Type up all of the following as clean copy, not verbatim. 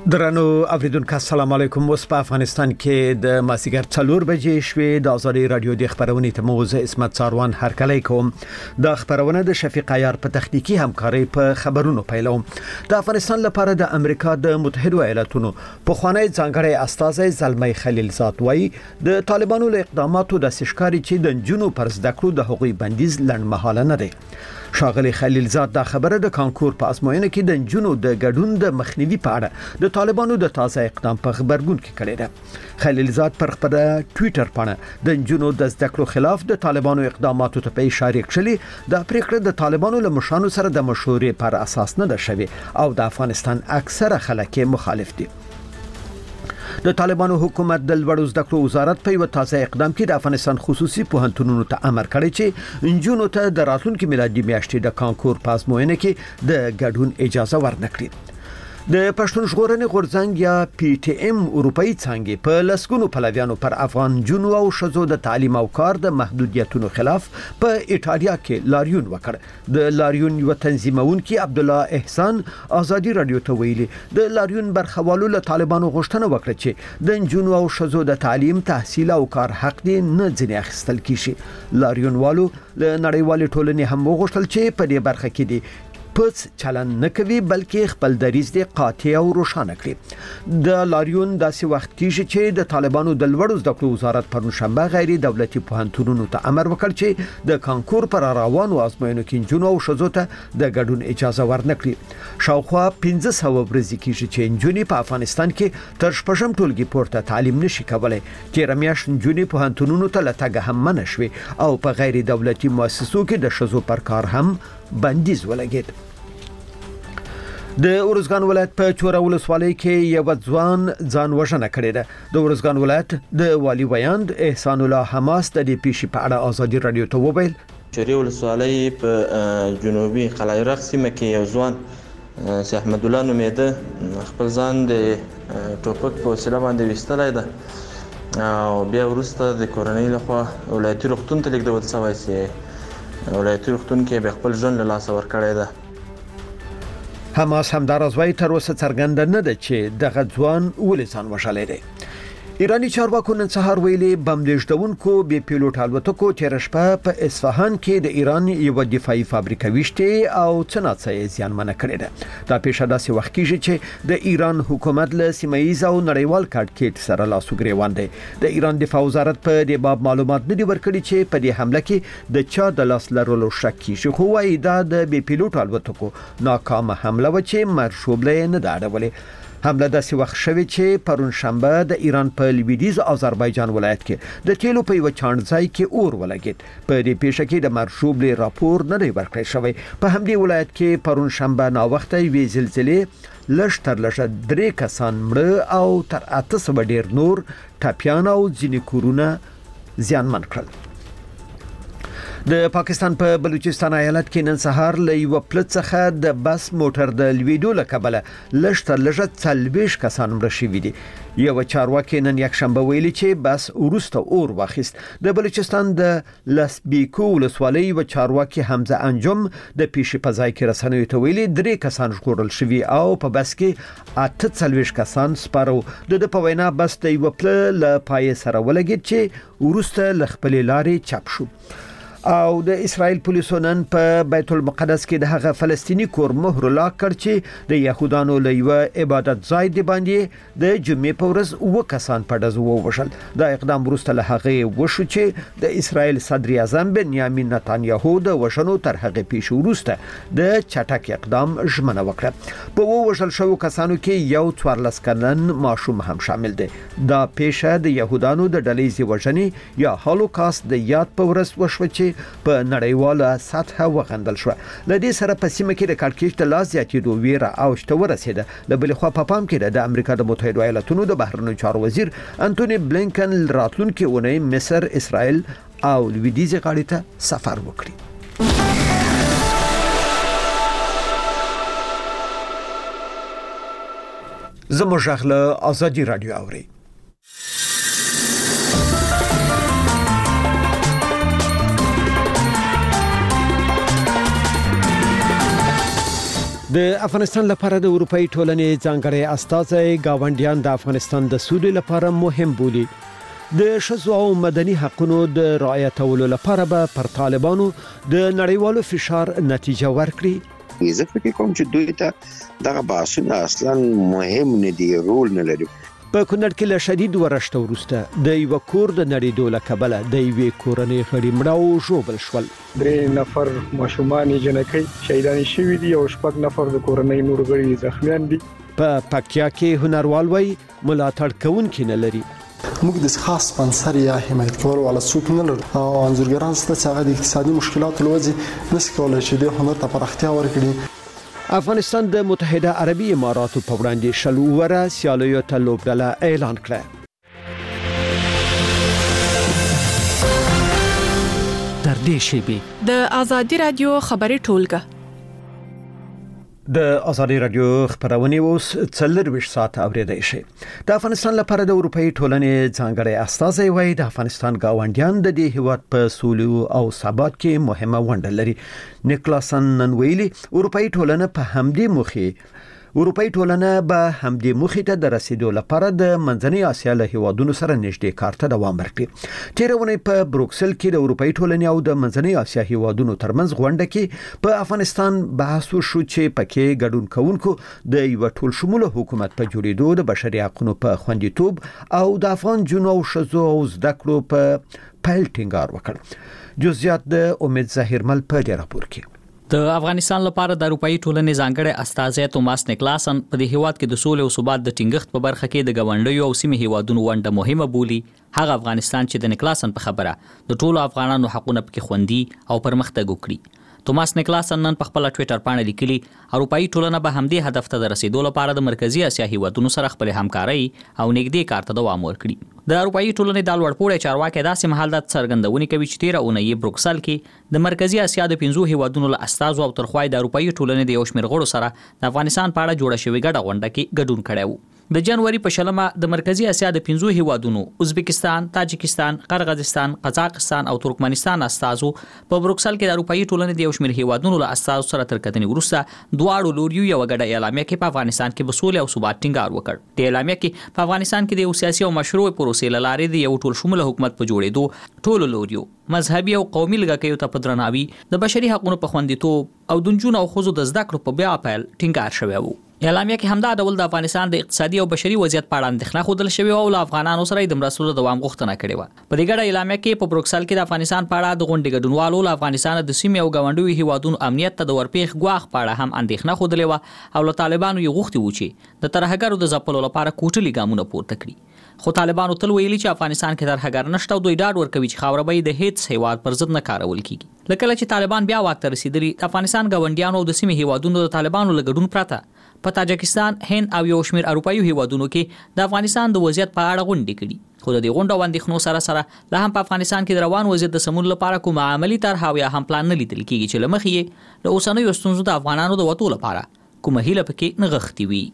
درنو اوریدونکو السلام علیکم. اوس په افغانستان کې د مازیګر 4 بجې شوې د ازادي رادیو د خبرونې ته موزه اسمت څاروان هرکلی کوم. د خبرونه د شفیق عیار په تخنیکی همکاري په خبرونو پیلوم. د افغانستان لپاره د امریکا د متحده ایالاتونو په خوانی ځانګړی استازی زلمی خلیلزاد وایي د طالبانو له اقداماتو د سشکاري چې د جنونو پر زده کړو د حقوقي بندیز لنډمهاله نه دی. شاغلی خلیلزاد دا خبره د کانکور په ازموینه کې د جنونو د ګډون د مخنیوي په اړه د طالبانو د تازه اقدام په خبرګون کې کړی دی. خلیلزاد پر خپل ټوئیټر باندې د جنونو د زده کړو خلاف د طالبانو اقداماتو ته په اشاره کړی د پریکړه د طالبانو له مشرانو سره د مشورې پر اساس نه ده شوی او د افغانستان اکثره خلک مخالف دي. د طالبانو حکومت د لوړو زده کړو وزارت په یو تازه اقدام کې د افغانستان خصوصي پوهنتونونو ته امر کړی چې انجونو ته د راتلونکي میلادي میاشتې د کانکور په ازموینه کې د ګډون اجازه ورنکړي. د پښتون ژغورنې غورځنګ یا پی ټی ایم اروپאי څنګه په لسګونو پلویانو پر افغان جنو او شذو د تعلیم او کار د محدودیتونو خلاف په ایټالیا کې لاریون وکړ. د لاریون یو تنظیمونکي عبد الله احسان ازادي رادیو ته ویلي د لاریون برخوالو له طالبانو غوښتنه وکړه چې د جنو او شذو د تعلیم تحصیل او کار حق دي نه ځنې اخیستل کیږي. لاریون والو له نړیوال ټولنې هم وغوښتل چې په دې برخه کې دي پس چلن نه کوي بلکې خپل دریځ دی قاطع او روښانه کړي. د لاریون داسې وخت کېږي چې د طالبانو د لوړو زده کړو وزارت پرونشنبه غیر دولتي پوهنتونونو ته امر وکړ چې د کانکور پر روانو ازموینو کې جنو او شذو ته د ګډون اجازه ورنکړي. شاوخوا 1500 ورځې کېږي چې جنونی په افغانستان کې تر شپږم ټولګي پورته تعلیم نشي کولای. چې رمیاش جنونی پوهنتونونو ته لټګه هم منشوي او په غیر دولتي مؤسسو کې د شذو پر کار هم بندیز ولګید. د اورزګان ولایت په چوره ولسوالۍ کې یو ځان وژنه کړې ده. د اورزګان ولایت د والی ویاند احسان الله حماس د دې پیښې په اړه ازادي رادیو ته وویل چوره ولسوالۍ په جنوبي قلعه رق سیمه کې یو ځوان سي احمد الله نومېده خپل ځان د ټوپک په وسیله باندې وستلای ده او بیا وروسته د کورنۍ لخوا ولایتي روغتون ته لیږدول شوی چې ولایتي روغتون کې به خپل ژوند له لاسه ورکړی ده. حماس همداراز وایي تر اوسه څرګنده نه ده چې دغه ځوان ولې ځان وژلی دی. ایرانی چارواکو نن سهار ویلي بم لېږدونکو بې پیلوټ الوتکو تېره شپه په اصفهان کې د ایران یو دفاعي فابریکه ویشتې او څه ناڅه یې زیانمنه کړې ده. دا پیښه داسې وخت کېږي چې د ایران حکومت له سیمه‌ایز او نړیوال کډکېټ سره لاس وګرېوان دی. د ایران دفاع وزارت په دې باب معلومات نه دي ورکړي چې په دې حمله کې د چا د لاس لرلو شک کیږي، خو وايي دا د بې پیلوټ الوتکو ناکامه حمله و چې مرشوبله نه ده اړولې. حمله داسې وخت شوی چې پرون شنبه د ایران په لویدیز آذربایجان ولایت کې د تیلو په یو چاڼځای کې اور ولګید. په دې پیښه کې د مرشوبلې راپور نه دی ورکړی شوی. په همدې ولایت کې پرون شنبه ناوخته وی زلزلې لږ تر لږه 3 کسان مړه او تر 800 ډیر نور ټاپیان او ځینې کورونه زیانمن کړل. د پاکستان په بلوچستان ایالت کې نن سهار له یو پلت څخه د بس موټر د لویدو له کبله لږ تر لږه 40 کسان مړه شوي دي. یو چارواکي نن یک شنبه ویلي چې بس ورسته اور واخیست. د بلوچستان د لسبیکو ولسوالۍ یو چارواکي حمزه انجم د پیښې په ځای کې رسنیو ته ویلي 3 کسان ژغورل شوي او په بس کې 48 کسان سپارو. د په وینا بس د یو پل له پای سره ولګید چې ورسته ل خپل لارې چپ شو. او د اسرائیل پولیسو نن په بیت المقدس کې د هغه فلسطینی کور مهر لاک کړ چې د يهودانو له یو عبادت ځای دی باندې د جمعې په ورځ 9 کسان په ډزو ووژل. دا اقدام وروسته له هغه وشو چې د اسرائیل صدر اعظم بنیامین نتانیاهو د وشنو تر هغه پیښ وروسته د چټک اقدام ژمنه وکړه. په ووژل شوو کسانو کې یو 14 کلن ماشوم هم شامل دی. دا پیښه د يهودانو د ډلې وژنې یا هولوکاست د یاد په ورځ وشو چې په نړیواله سطح وغندل شو. لدې سره په سیمه کې د کډکېټ لا زیاتېدو ویره اوج ته ورسېده. د بل خوا په پام کې د امریکا د متحده ایالاتونو د بهرنیو چارو وزیر انټونی بلینکن راتلونکي اونۍ مصر، اسرائیل او لویدیز غاړې ته سفر وکړي. زموږ غږ ازادي رادیو اوري. د افغانستان لپاره د اروپאי ټولنې ځانګړي استازي گاونډیان د افغانستان د سولې لپاره مهم بولي. د ښځو او مدني حقوقو د رعایتولو لپاره به پر طالبانو د نړیوالو فشار نتیجه ورکړي. زه فکر کوم چې دوی ته دغه بحثونه اصلا مهم نه دي، رول نه لري. په کونړ کې له شدید ورشت وروسته د یو کور د نړیدو له کبله د یوې کورنۍ غړي مړه او ژوبل شول. 3 نفر ماشومان جنکۍ شهیدان شوي دي او 6 نفر د کورنۍ نور غړي زخمیان دي. په پکتیا کې هنروال وای ملاتړ کوونکي نه لري. موږ د خاص سپانسر یا حمایت کول ولا څوک نه لرو او انځورګران ست چې هغه د اقتصادي مشکلاتو لوځي نس کولای شي د هنر ته پراختیا ورکړي. افغانستان د متحده عربي اماراتو په وړاندې شلوره سیالیو ته لوبډله اعلان کړه. در دې شیبي د ازادي رادیو خبري ټولګه د ازادي رادیو خبرونه اوس 24 ساعت اوریدای شي. د افغانستان لپاره د اروپאי ټولنې ځانګړي استازي وای د افغانستان گاونډیان د دې هیواد په سولې او ثبات کې مهمه ونډه لري. نیکلاسن نن ویلي اروپאי ټولنه په همدې مخې اروپאי ټولنه به همدې مخې ته د رسیدو لپاره د منځنۍ اسیا له هیوادونو سره نږدې کار ته دوام ورکړي. تیرونه په بروکسل کې د اروپאי ټولنې او د منځنۍ اسیا هیوادونو ترمنځ غونډه کې په افغانستان بحث وشو چې پکې ګډون کوونکو د یو ټول شموله حکومت په جوړېدو د بشري حقوقو په خوندیتوب او د افغان جنو او شذو او زده کړو په پیل ټینګار وکړ. جزئیات د امید ظاهرمل په دې راپور کې. د افغانستان لپاره د اروپאי ټولنې ځانګړي استازي توماس نیکلاسن په دې هیواد کې د سولې او ثبات د ټینګښت په برخه کې د غونډیو او سیمې هیوادونو ونډه مهمه بولي. هغه افغانستان چې د نیکلاسن په خبره د ټولو افغانانو حقوقونه پکې خوندي او پرمختګ وکړي. توماس نیکلاسن نن په خپل ټوئیټر باندې لیکلي اروپאי ټولنه به همدې هدف ته د رسیدو لپاره د مرکزی اسیا هیوادونو سره خپل همکاري او نږدې کار ته دوام ورکړي. د اروپאי ټولنې د لوړپوړي چارواکي داسې مهال د څرګندونې کوي چې 13 اونۍ بروکسل کې د مرکزی اسیا د 15 هیوادونو له استازو او ترخوای د اروپאי ټولنې د یو شمېر غړو سره د افغانستان په اړه جوړه شوې ګډه غونډه کې ګډون کړی وو. د جنوري په شلمه د مرکزی اسیا د 15 هیوادونو ازبکستان، تاجکستان، قرغیزستان، قزاقستان او ترکمنستان استازو په بروکسل کې د اروپאי ټولنې د یو شمېر هیوادونو له استازو سره تر کتنې وروسته دواړو لوریو یو غډه اعلامیه کې په افغانستان کې به سولې او ثبات ټینګار وکړ. د اعلامیه کې په افغانستان کې د یو سیاسي او مشروع پروسې لارې د یو ټول شموله حکومت په جوړېدو ټولو لوریو مذهبي او قومي لږکیو ته په درناوي د بشري حقوقو په خوندیتوب او د نجونو او ښځو د زده کړو په بیا پیل ټینګار شوی وو. اعلامیه کې همدا ډول د افغانستان د اقتصادي او بشري وضعیت په اړه اندېښنه ښودل شوې او له افغانانو سره د مرستو د دوام غوښتنه کړې وه. په دې ګډه اعلامیه کې په بروکسل کې د افغانستان په اړه د غونډې ګډونوالو له افغانستان د سیمې او ګاونډیو هیوادونو امنیت ته د ورپېښ ګواښ په اړه هم اندېښنه ښودلې وه او له طالبانو یې غوښتي وو چې د ترهګرو د ځپلو لپاره کوټلي ګامونه پورته کړي. خو طالبانو تل ویلي چې افغانستان کې ترهګر نشته او دوی ډاډ ورکوي چې خاوره به د هیڅ هیواد پر ضد نه کارول کیږي. لکه چې طالبان بیا واک ته رسیدلي د افغانستان ګاونډیانو او د سیمې هیوادونو د طالبانو له ګډون پرته په تاجکستان، هند او یو شمېر اروپאי هیوادونو کې د افغانستان د وضعیت په اړه غونډې کړي. خو د دې غونډو اندېښنو سره لا هم په افغانستان کې د روان وضعیت د سمون لپاره کوم عملی طرحه او یا هم پلان نه لیدل کیږي چې لمخې یې له اوسنیو ستونزو د افغانانو د وټو لپاره کومه هیله پکې نغښتې وي.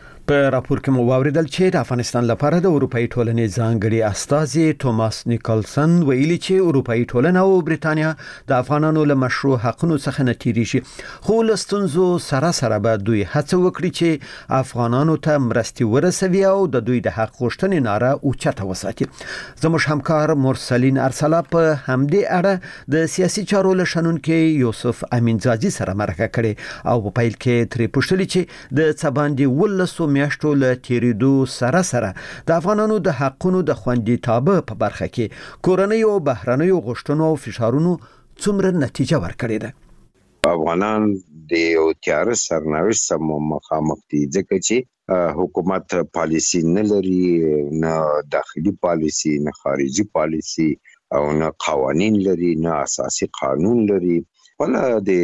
په راپور کې مو واوریدل چې د افغانستان لپاره د اروپאי ټولنې ځانګړي استازي توماس نیکلسن ویلي چې اروپאי ټولنه او بریتانیا د افغانانو له مشروع حقوقو څخه نه تیریږي، خو له ستونزو سره به دوی هڅه وکړي چې افغانانو ته مرستې ورسوي او د دوی د حق غوښتنې ناره اوچته وساتي. زموږ همکار مرسلین ارسلا په همدې اړه د سیاسي چارو له شنونکي یوسف امینزاجي سره مرکه کړې او په پیل کې ترې پوښتلې چې د څباندې ولسو میاشتو له تیریدو سره د افغانانو د حقونو د خوندیتابه په برخه کې کورنۍ او بهرنیو غوښتنو او فشارونو څومره نتیجه ورکړې ده. افغانان د یو تیار سرنوشت سره مخامخ دي ځکه چې حکومت پالیسی نه لري، نه داخلي پالیسی، نه خارجي پالیسی او نه قوانین لري، نه اساسي قانون لري. ولا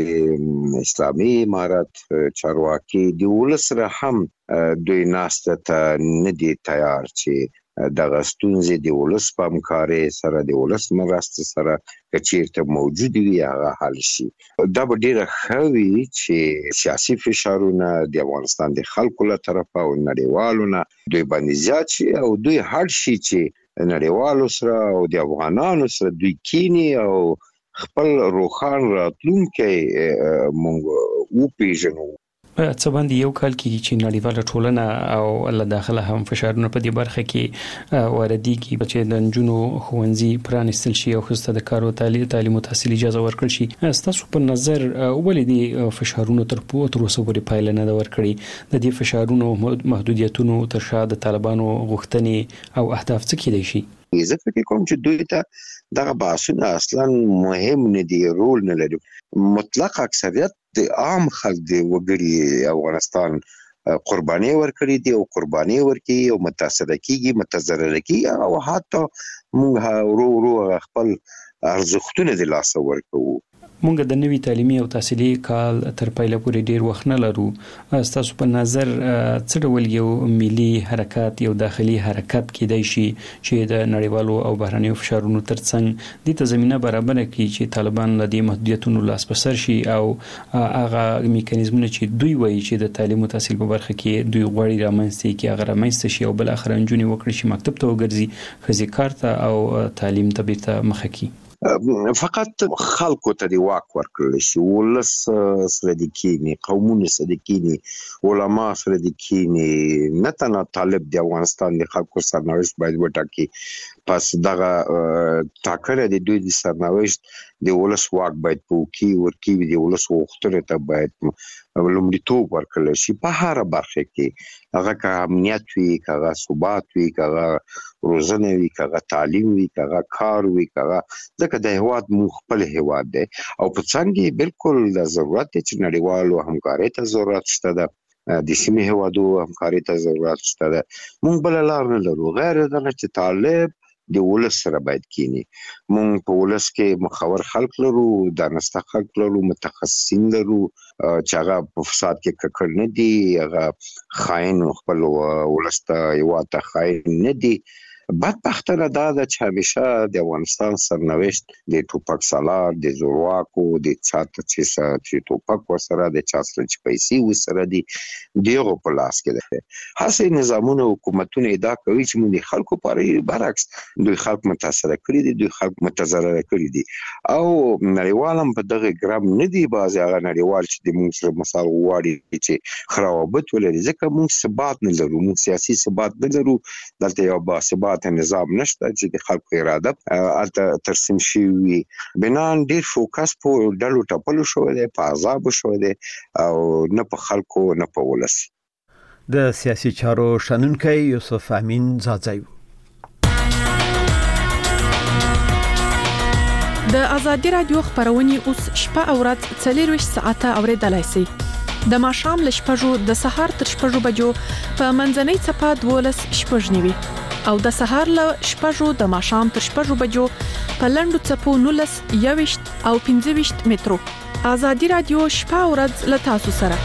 د اسلامي امارات چارواکي د ولس سره هم دوی ناسته ته نه دي تیار چې د غستونزې د ولس په همکارۍ سره د ولس مرسته سره کچیرته موجود وي هغه حل شي. دا به ډیره ښه وي چې سیاسي فشارونه د افغانستان د خلکو له طرفه او نړیوالو نه دوی باندې زیات شي او دوی هر شي چې نړیوالو سره او د افغانانو سره دوی کینی او خپل روخان راتلونکي مونږ وپیژنو. څه باندې یو کال کې چې نړیواله ټولنه او له داخله هم فشارونه په دې برخه کې واردېږي چې د نجونو ښوونځي پرانیستل شي او ښځو ته د کار او تعلیم او تحصیل اجازه ورکړل شي. ستاسو په نظر ولې دې فشارونو تر اوسه پورې پایله نه ده ورکړې؟ د دې فشارونو محدودیتونو تر شا د طالبانو غوښتنې او اهداف څه کېدای شي؟ زه فکر کوم چې دوی ته دغه بحثونه اصلا مهم نه دي، رول نه لري. مطلق اکثریت د عام خلک د وګړي افغانستان قرباني ورکړي دي او قرباني ورکړي او متاثر کیږي، متضرر کیږي او حتی موږ ورو خپل ارزښتونه د لاس ورکوو. مونږ د نوي تعلیمي او تحصیلي کال تر پایله پورې ډیر وخت نه لرو. تاسو په نظر څه ډول یو ملي حرکت، یو داخلي حرکت کېدای شي چې د نړیوالو او بهرنیو فشارونو ترڅنګ د تضمینه برابر کړي چې طالبان له دې محدودیتونو لاس په سر شي او هغه میکانیزمونه چې دوی وایي چې د تعلیم او تحصیل په برخه کې دوی غواړي رامنځته کړي هغه رامنځته شي او بل اخر نجونې وکړي چې مکتب ته وګرځي، ښځې کار ته او تعلیم ته بیرته مخه کړي. فقط خلکو ته دی واک ورکړل شي، ولس سره د کینی، قومونه سره د کینی، علما سره د کینی، نه تنها طالب د افغانستان د خلکو سرنوشت باید وټاکي. پس دغه ټاکنه د دوی د سرنوشت د ولس واک باید پوکي ورکی، د ولس غوښتنو ته باید لومړیتوب ورکړل شي په هر برخه کې، هغه که امنیت وي، هغه ثبات وي، هغه روزنه وي، هغه تعلیم وي، هغه کار وي، هغه ځکه د هیواد مو خپل هیواد دی او په څنګه بالکل د ضرورت چې نړیوالو همکارۍ ته ضرورت شته ده، د سیمې هیوادو همکارۍ ته ضرورت شته ده. مونږ بل لار نه لرو غیر دغه چې طالب د ولس سره باید کینی. مونږ په ولس کې مخور خلک لرو، دانسته خلک لرو، متخصصین لرو چې هغه په فساد کې ککړ نه دي، هغه خاين خپل ولس ته یو ته خاين نه دي. بدبختانه دا ده چې همیشه د افغانستان سرنوشت د ټوپک سالار، د زورواکو، د چاته چې ټوپک وسره د چا سره چې پیسې وسره دي دیغه په لاس کې ده. هڅه نظامونه حکومتونه ادعا کوي چې موږ خلکو لپاره برعکس دوی خلک متاثر کړي دي، دوی خلک متضرر کړي دي او نړیوال هم په دغه ګرام نه دي. بعض هغه نړیوال چې د موږ سره مثال وواړي چې خرابت ولري ځکه موږ ثبات نه لرو، موږ سیاسي ثبات نه لرو، دلته یو با ثبات نظام نشته چې د خلکو اراده ترسیم شي. بنان ډیر فوکس په ډلو ټاپلو شو دی، په عذاب شو دی او نه په خلکو نه په ولس. د سیاسي چارو شنونکی یوسف امین زاځي. د ازادي رادیو خبرونه اوس شپه او ورځ 24 ساعته اوریدلای شئ. د ماښام ل شپږو د سهار تر شپږو بجو په منځنۍ صفه 12 شپږنیوي او د سهار ل شپږو د ماښام تر شپږو بجو په لندو صفو 19 21 او 25 مترو. ازادي رادیو شپه او ورځ ل تاسو سره.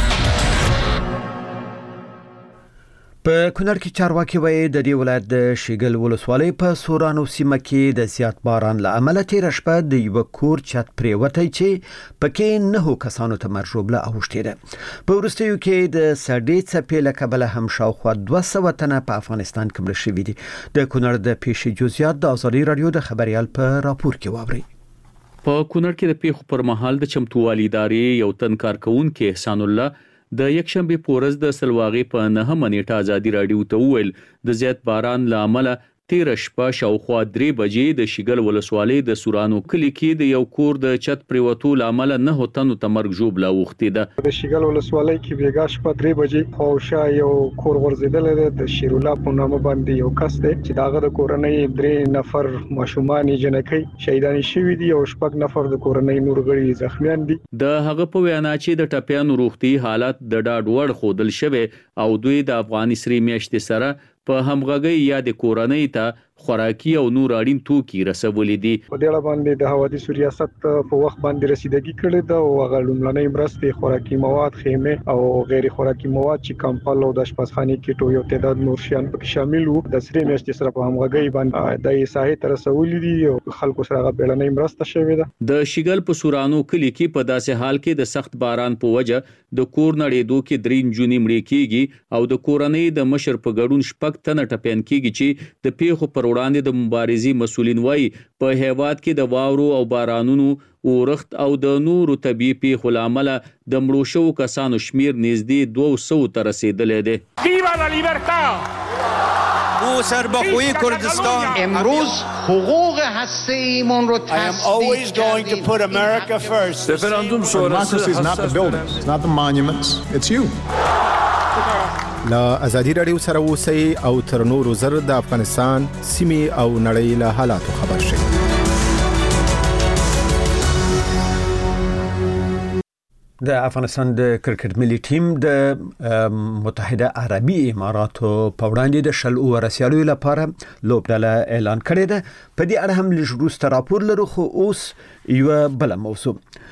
په کونړ کې چارواکي وایي د دې ولایت د شیګل ولسوالۍ په سورانو سیمه کې د زیات باران له امله تیر شپه د یو کور چت پریوتی چې پکې 9 کسانو ته مرګ ژوبله اوښتې ده. په وروستیو کې د سړې څپې له کبله هم شاوخوا 200 تنه په افغانستان کې مړه شوي دي. د کونړ د پیښې جزئیات د ازادي رادیو د خبريال په راپور کې واورئ. په کونړ کې د پیښو پر مهال د چمتووالي ادارې یو تن کارکونکو احسان الله د یکشنبه پورز د سلواغې په 9 نیټه ازادي رادیو ته وویل د زیات باران لامل تیر شپه شاوخوا 3 بجې د شیګل ولسوالۍ د سورانو کلی کې د یو کور د چت پریوتو لامل 9 تنو ته مرګ ژوبله اوښتې ده. د شیګل ولسوالۍ کې بیګا شپه 3 بجې خوشا یو کور ورزیدل د شیر الله په نامه باندې یو کس دی چې داغه د کورنۍ 3 نفر ماشومان جنکۍ شهیدان شوي دي او 6 نفر د کورنۍ نور غړي زخمیان دي. د هغه په وینا چې د ټپیانو روغتي حالت د ډاډ وړ خودل شوی او دوی د افغاني سری میاشتې سره په همغږي یا د کورنۍ ته خوراکي او نور اړین توکي رسولې دي. په دې اړه باندې د حوادث ریاست په وخت باندې رسیدګي کړې ده او هغه لومړنۍ مرستې خوراکي مواد، خیمه او غیر خوراکي مواد چې کمپل او د اشپزخانې کې ټول یو تعداد نور شیان پکې شامل وو د سری میاشتې سره په همغږي باندې د ساحې تر رسولې دي او خلکو سره هغه بیړنۍ مرسته شوې ده. د شیګل په سورانو کلی کې په داسې حال کې د سخت باران په وجه د کور نړېدو کې 3 جونې مړې کیږي او د کورنۍ د مشر په ګډون 6 تنه ټپيان کیږي چې د پیښو پر پر وړاندې د مبارزې مسؤلین وایي په هیواد کې د واورو او بارانونو اورښت او د نورو طبیعي پیښو له امله د مړو شوو کسانو شمیر نږدې 200 ته رسیدلی دی. او سربخوی کردستان امروز حقوق هسته‌ایمون رو تثبیت کردیم. رفراندوم شورای is not the buildings, it's not the monuments, it's you. لا ازادي رادیو سره اوسئ او تر نورو زر د افغانستان سیمې او نړۍ له حالاتو خبر شئ. د افغانستان د کرکټ ملي ټیم د متحده عربي اماراتو په وړاندې د شل ورسیالو لپاره لوبډله اعلان کړې ده. په دې اړه هم لږ وروسته راپور لرو، خو اوس یو بل موضوع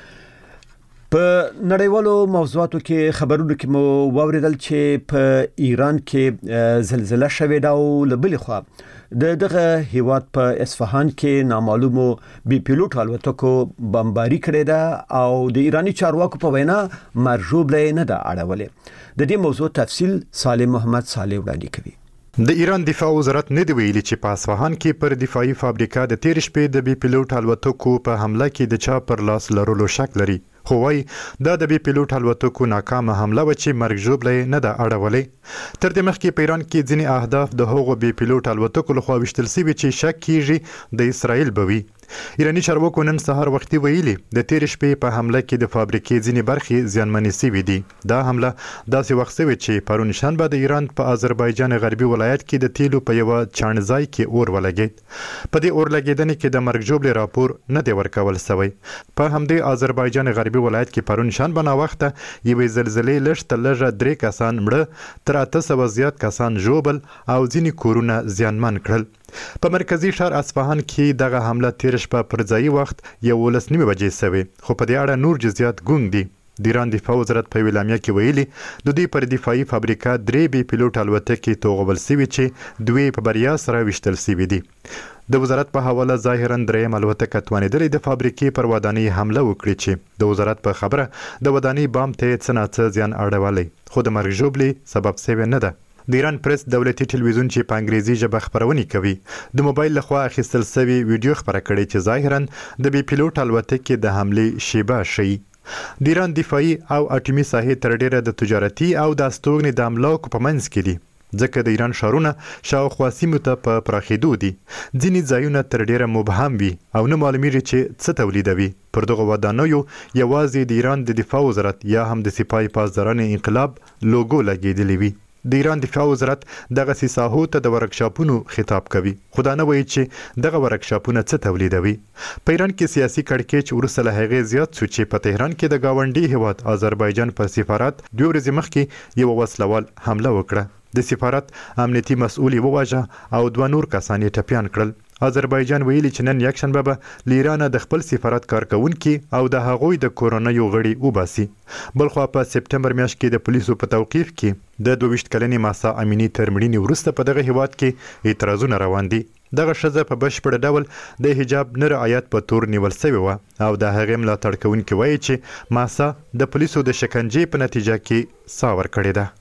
په نړیوالو موضوعاتو کې خبرونه کې مو واوریدل چې په ایران کې زلزلہ شوې ده او له بلې خوا دغه هیواد په اصفهان کې نامعلومو بي پیلوټ الوتکو بمباري کړې ده او د ایرانی چارواکو په وینا مرجوبله نه ده اړولې. د دې موضوع تفصیل صالح محمد صالح وړاندې کوي. د ایران دفاع وزارت نه دی ویلي چې په اصفهان کې پر دفاعي فابریکه د تیر شپې د بي پیلوټ الوتکو په حمله کې د چا پر لاس لرلو شک لري، خو وايي دا د بي پیلوټ الوتکو ناکامه حمله و چې مرګ ژوبله نه ده اړولې. تر دې مخکې په ایران کې ځینې اهداف د هغو بي پیلوټ الوتکو لخوا وشتل شوي چې شک کیږي د اسرائیل بوي. ایرانی چارواکو نن سهار وختي ویلي د تیر شپې په حمله کې د فابریکې ځینې برخې زیانمنې شوي دي. دا حمله داسې وخت شوې چې پرون شنبه د ایران په آذربایجان غربي ولایت کې د تیلو په یوه چاڼځای کې اور ولګېد. په دې اور لګېدنې کې د مرګ ژوبلې راپور نه دی ورکول شوی. په همدې آذربایجان غربي ولایت کې پرون شنبه ناوخته یوې زلزلې لږ تر لږه 3 کسان مړه، تر 800 زیات کسان ژوبل او ځینې کورونه زیانمن کړل. په مرکزی ښار اصفهان کې دغه حمله تیر شپه پر ځایي وخت 11:30 بجې شوې، خو په دې اړه نور جزئیات ګونګ دي. د ایران دفاع وزارت په اعلامیه کې ویلي د دوی پر دفاعي فابریکه 3 بي پیلوټ الوتکې توغول شوي چې 2 په بریا سره وشتل شوي دي. د وزارت په حواله ظاهرا دریم الوتکه توانېدلې د فابریکې پر ودانۍ حمله وکړي چې د وزارت په خبره د ودانۍ بام ته څه نه څه زیان اړولی، خو د مرګ ژوبلې سبب شوې نه ده. د ایران پریس دولتي ټلویزیون چې په انګریزي ژبه خبرونه کوي د موبایل لخوا اخیستل شوی ویډیو خبره کړې چې ظاهرا د بي پیلوټ الوتکې د حملې شیبه شي. د ایران دفاعي او اټومي ساحې تر ډیره د تجارتي او د استوګنې د املاکو په منځ کې دي، ځکه د ایران ښارونه شاوخوا سیمو ته په پراخېدو دي. ځینې ځایونه تر ډیره مبهم وي او نه معلومیږي چې څه تولیدوي. پر دغه ودانیو یوازې د ایران د دفاع وزارت یا هم د سپاه پاسداران انقلاب لوګو لګېدلی وي. د ایران دفاع وزارت دغه ساحو ته د ورکشاپونو خطاب کوي، خو دا نه وایي چې دغه ورکشاپونه څه تولیدوي. په ایران کې سیاسي کړکېچ وروسته له هغې زیات شو چې په تهران کې د ګاونډي هیواد آذربایجان په سفارت 2 ورځې مخکې یو وسلوال حمله وکړه. د سفارت امنیتي مسؤل وواژه او 2 نور کسان یې ټپیان کړل. آذربایجان ویلي چې نن یکشنبه به له ایرانه د خپل سفارت کارکونکي او د هغوی د کورنیو غړي وباسي. بلخوا په سپټمبر میاشت کې د پولیسو په توقیف کې د 22 کلنې ماسا امینی تر مړینې وروسته په دغه هیواد کې اعتراضونه روان دي. دغه ښځه په بشپړ ډول د حجاب نه رعایت په تور نیول شوې وه او د هغې ملاتړ کوونکي وایي چې ماسا د پولیسو د شکنجې په نتیجه کې ساه ورکړې ده.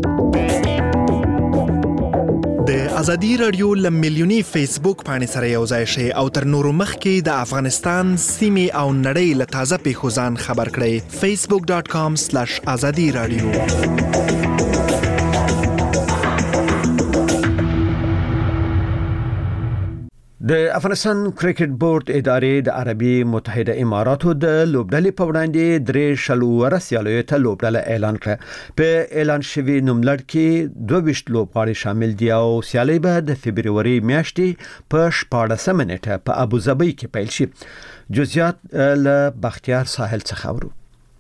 د ازادي رادیو لملیونی فیسبوک باندې سره یو ځای شئ او تر نورو مخکې د افغانستان سیمې او نړۍ له تازه پیښو ځان خبر کړئ. facebook.com/azadi radio. د افغانستان کرکټ بورډ ادارې د عربي متحده اماراتو د لوبډلې په وړاندې 3 شل ورسیالو ته لوبډله اعلان کړه. په اعلان شوی نوملړ کې 22 لوبغاړي شامل دي او سیالي به د فبرवरी میاشتې په 14 نیټه په ابوظبي کې پیل شي. جزئیات له بختیار ساحل څخه ورو.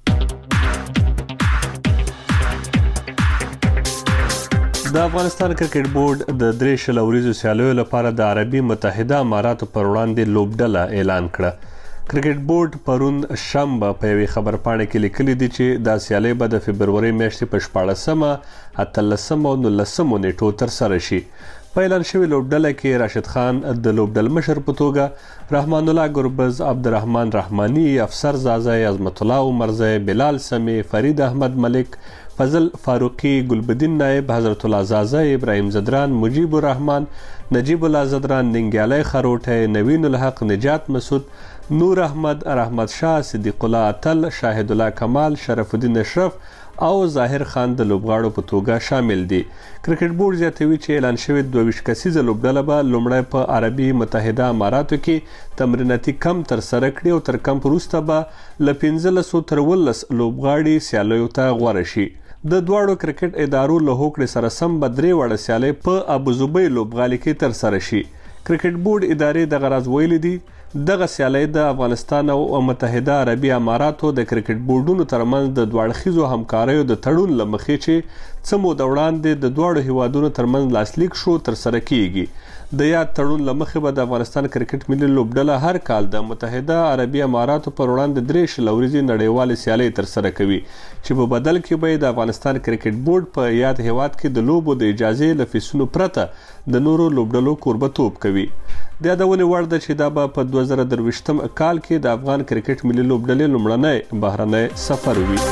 د افغانستان کرکټ بورډ د 3 شل ورځو سیالیو لپاره د عربي متحده اماراتو پر وړاندې لوبډله اعلان کړه. کرکټ بورډ پرون شنبه په یوې خبرپاڼه کې لیکلي دي چې دا سیالي به د فبرवरी میاشتې په 14 او 19 نیټو تر سره شي. په اعلان شوی لوبډله کې راشد خان د لوبډل مشر په توګه، رحمان الله ګربز، عبدالرحمن رحمانی، افسر زازی، عظمت الله عمرزی، بلال سمی، فرید احمد ملک، فضل فاروقی، گلبدین نائب، حضرت الله زازی، ابراهیم زدران، مجیب الرحمن، نجیب الله زدران، ننګیالی خروټی، نوین الحق، نجات مسعود، نور احمد، رحمت شاه، صدیق الله اتل، شاهد الله کمال، شرف الدین اشرف او ظاهر خان د لوبغاړو په توګه شامل دي. کرکټ بورډ زیاتوي چې اعلان شوی 22 کسیزه لوبډله به لومړی په عربي متحده اماراتو کې تمریناتي کمپ ترسره کړي او تر کمپ وروسته به له 15 تر 18 لوبغاړي سیالیو ته غوره شي. د دواړو کرکټ ادارو له هوکړې سره سم به 3 وړه سیالۍ په ابوظبي لوبغالي کې ترسره شي. کرکټ بورډ ادارې دغه راز ویلي دي دغه سیالۍ د افغانستان او متحده عربي اماراتو د کرکټ بورډونو ترمنځ د دواړخیزو همکاریو د تړون له مخې چې څه موده وړاندې د دواړو هیوادونو ترمنځ لاسلیک شو ترسره کیږي. د یاد تړون له مخې به د افغانستان کرکټ ملي لوبډله هر کال د متحده عربي اماراتو پر وړاندې 3 ورځې نړیوالې سیالۍ ترسره کوي چې په بدل کې به د افغانستان کرکټ بورډ په یاد هیواد کې د لوبو د اجازې له فیسونو پرته د نورو لوبډلو کوربتوب کوي. د یادونې وړ ده چې دا به په 2023 کال کې د افغان کرکټ ملي لوبډلې لومړنی بهرنی سفر وي.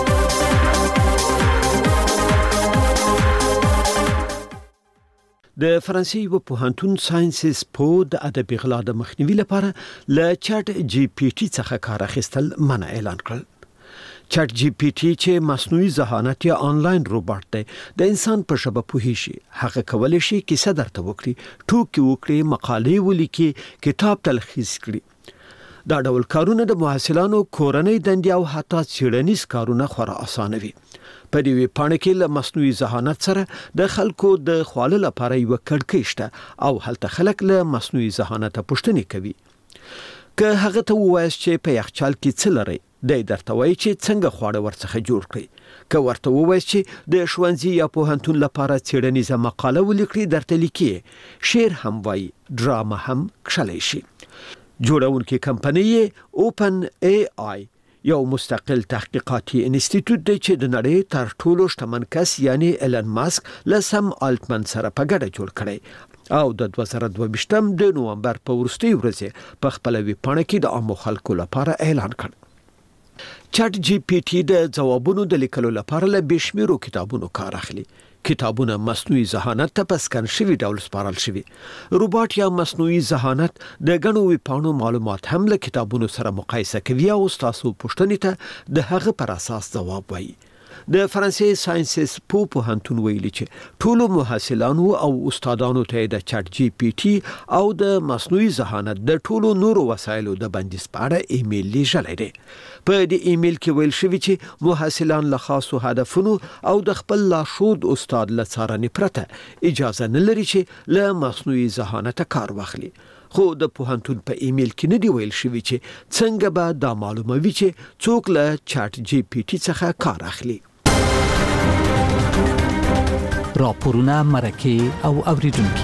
د فرانسې یو پوهنتون ساينسز په د ادبي غلا د مخنیوي لپاره ل چات جی پی ټي څخه کار اخیستل منع اعلان کړل. چات جی پی ټي چې مصنوعي ذهانت یا آنلاین روبوټ دی د انسان په ژبه پوهیږي. هغه کولی شي کیسه درته وکړي، ټوکې وکړي، مقالې ولیکي، کتاب تلخیص کړي. دا ډول کارونه د محصلانو کورنۍ دندې او حتی څېړنیز کارونه خورا اسانه وي. په دې پاڼه کې له مصنوعي ذهانت سره د خلکو د خواله لپاره یو کړکۍ شته او هلته خلک له مصنوعي ذهانت پوښتنې کوي. که هغه ته ووایي چې په یخچال کې څه لري، د درته وایي چې څنګه خواړه ورڅخه جوړ کړي. که ورته ووایي چې د ښوونځي یا پوهنتون لپاره څېړنیزه مقاله ولیکي، درته لیکي. شعر هم وایي، ډرامه هم کښلی شي. جوړونکې کمپنۍ اوپن ای آی یو مستقل تحقیقاتي انسټیټیوټ دی چې د نړۍ تر ټولو شتمن کس یعنی ایلن ماسک له سم آلټمن سره په ګډه جوړ کړی او د 2022 د نومبر په وروستۍ ورځ په خپل ویبپاڼه کې د عامو خلکو لپاره اعلان کړ. چات جی پی ټي د ځوابونو د لیکلو لپاره له بشمیرو کتابونو کار اخلي. کتابونه مصنوعي ذهانت ته په سکن شوي ډول سپارل شوي. روبوټ یا مصنوعي ذهانت د غنو ویبپاڼو معلومات هم له کتابونو سره مقایسه کوي او تاسو پوښتنې ته د هغه پر اساس ځواب وایي. د فرانسې ساينسز پوهنتون ویلي چې ټولو محصلانو او استادانو ته د چات جی پی ټي او د مصنوعي ذهانت د ټولو نورو وسایلو د بندیز په اړه ایمیل لیږلی دی. په دې ایمیل کې ویل شوی چې محصلان له خاصو هدفونو او د خپل لارښود استاد له څارنې پرته اجازه نه لري چې له مصنوعي ذهانت کار واخلي. خو د پوهنتون په ایمیل کې نه دی ویل شوی چې څنګه به دا معلوموي چې څوک له چات جی پی ټي څخه کار اخلي. راپورونه، مرکه او اوریدونکو.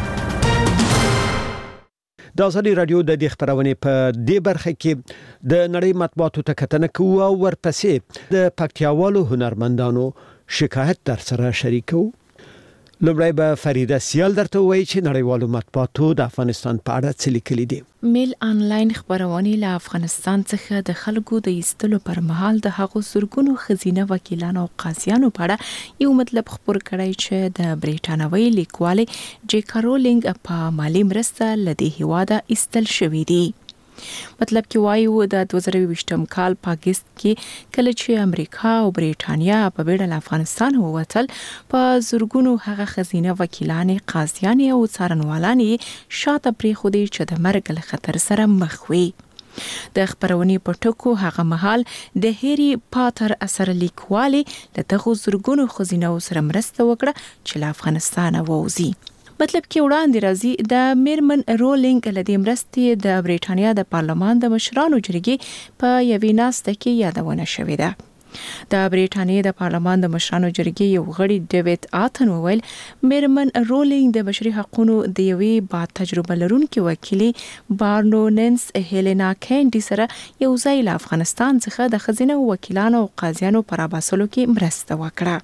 د ازادي رادیو د دې خبرونه په دې برخه کې د نړۍ مطبوعاتو ته کتنه کوو او ورپسې د پکتیاوالو هنرمندانو شکایت در سره شریکو. لومړی به فریده سیال درته وایي چې نړیوالو مطبوعاتو د افغانستان په اړه څه لیکلي دي. میل آنلاین خبرونه له افغانستان څخه د خلکو د ایستلو پر مهال د هغو سرګونو خزینه وکیلانو او قاضیانو په اړه یو مطلب خبر کړی چې د بریټانوي لیکوالې جی کارولینګ په مالی مرسته لدی هواده ایستل شوې دي. مطلب کې وایو د 2022 کال پاکستان کې کله چې امریکا او بریټانیا په بیړه له افغانستان ووتل، په زورګونو هغه خزینه وکیلان، قاضیان او څارنوالان شاته پریښودي چې د مرګ له خطر سره مخ وي. د خبرونې په ټکو هغه مهال د هری پاتر اثر لیکوالي له دغه زورګونو خزینه سره مرسته وکړه چې له افغانستان ووځي. مطلب کې وړاندې راځي د میرمن رولینګ لدې مرستې د بریټانیا د پارلمان د مشرانو جرګې په یوې ناسته کې یادونه شوې ده. د بریټانیا د پارلمان د مشرانو جرګې یو غړي ډیوډ آتن وویل میرمن رولینګ د بشري حقوقو د یوې با تجربه لرونکي وکیلې بارنونس هیلینا کینډي سره یو ځای له افغانستان څخه د خزینه وکیلانو او قاضیانو پر اباسلو کې مرسته وکړه.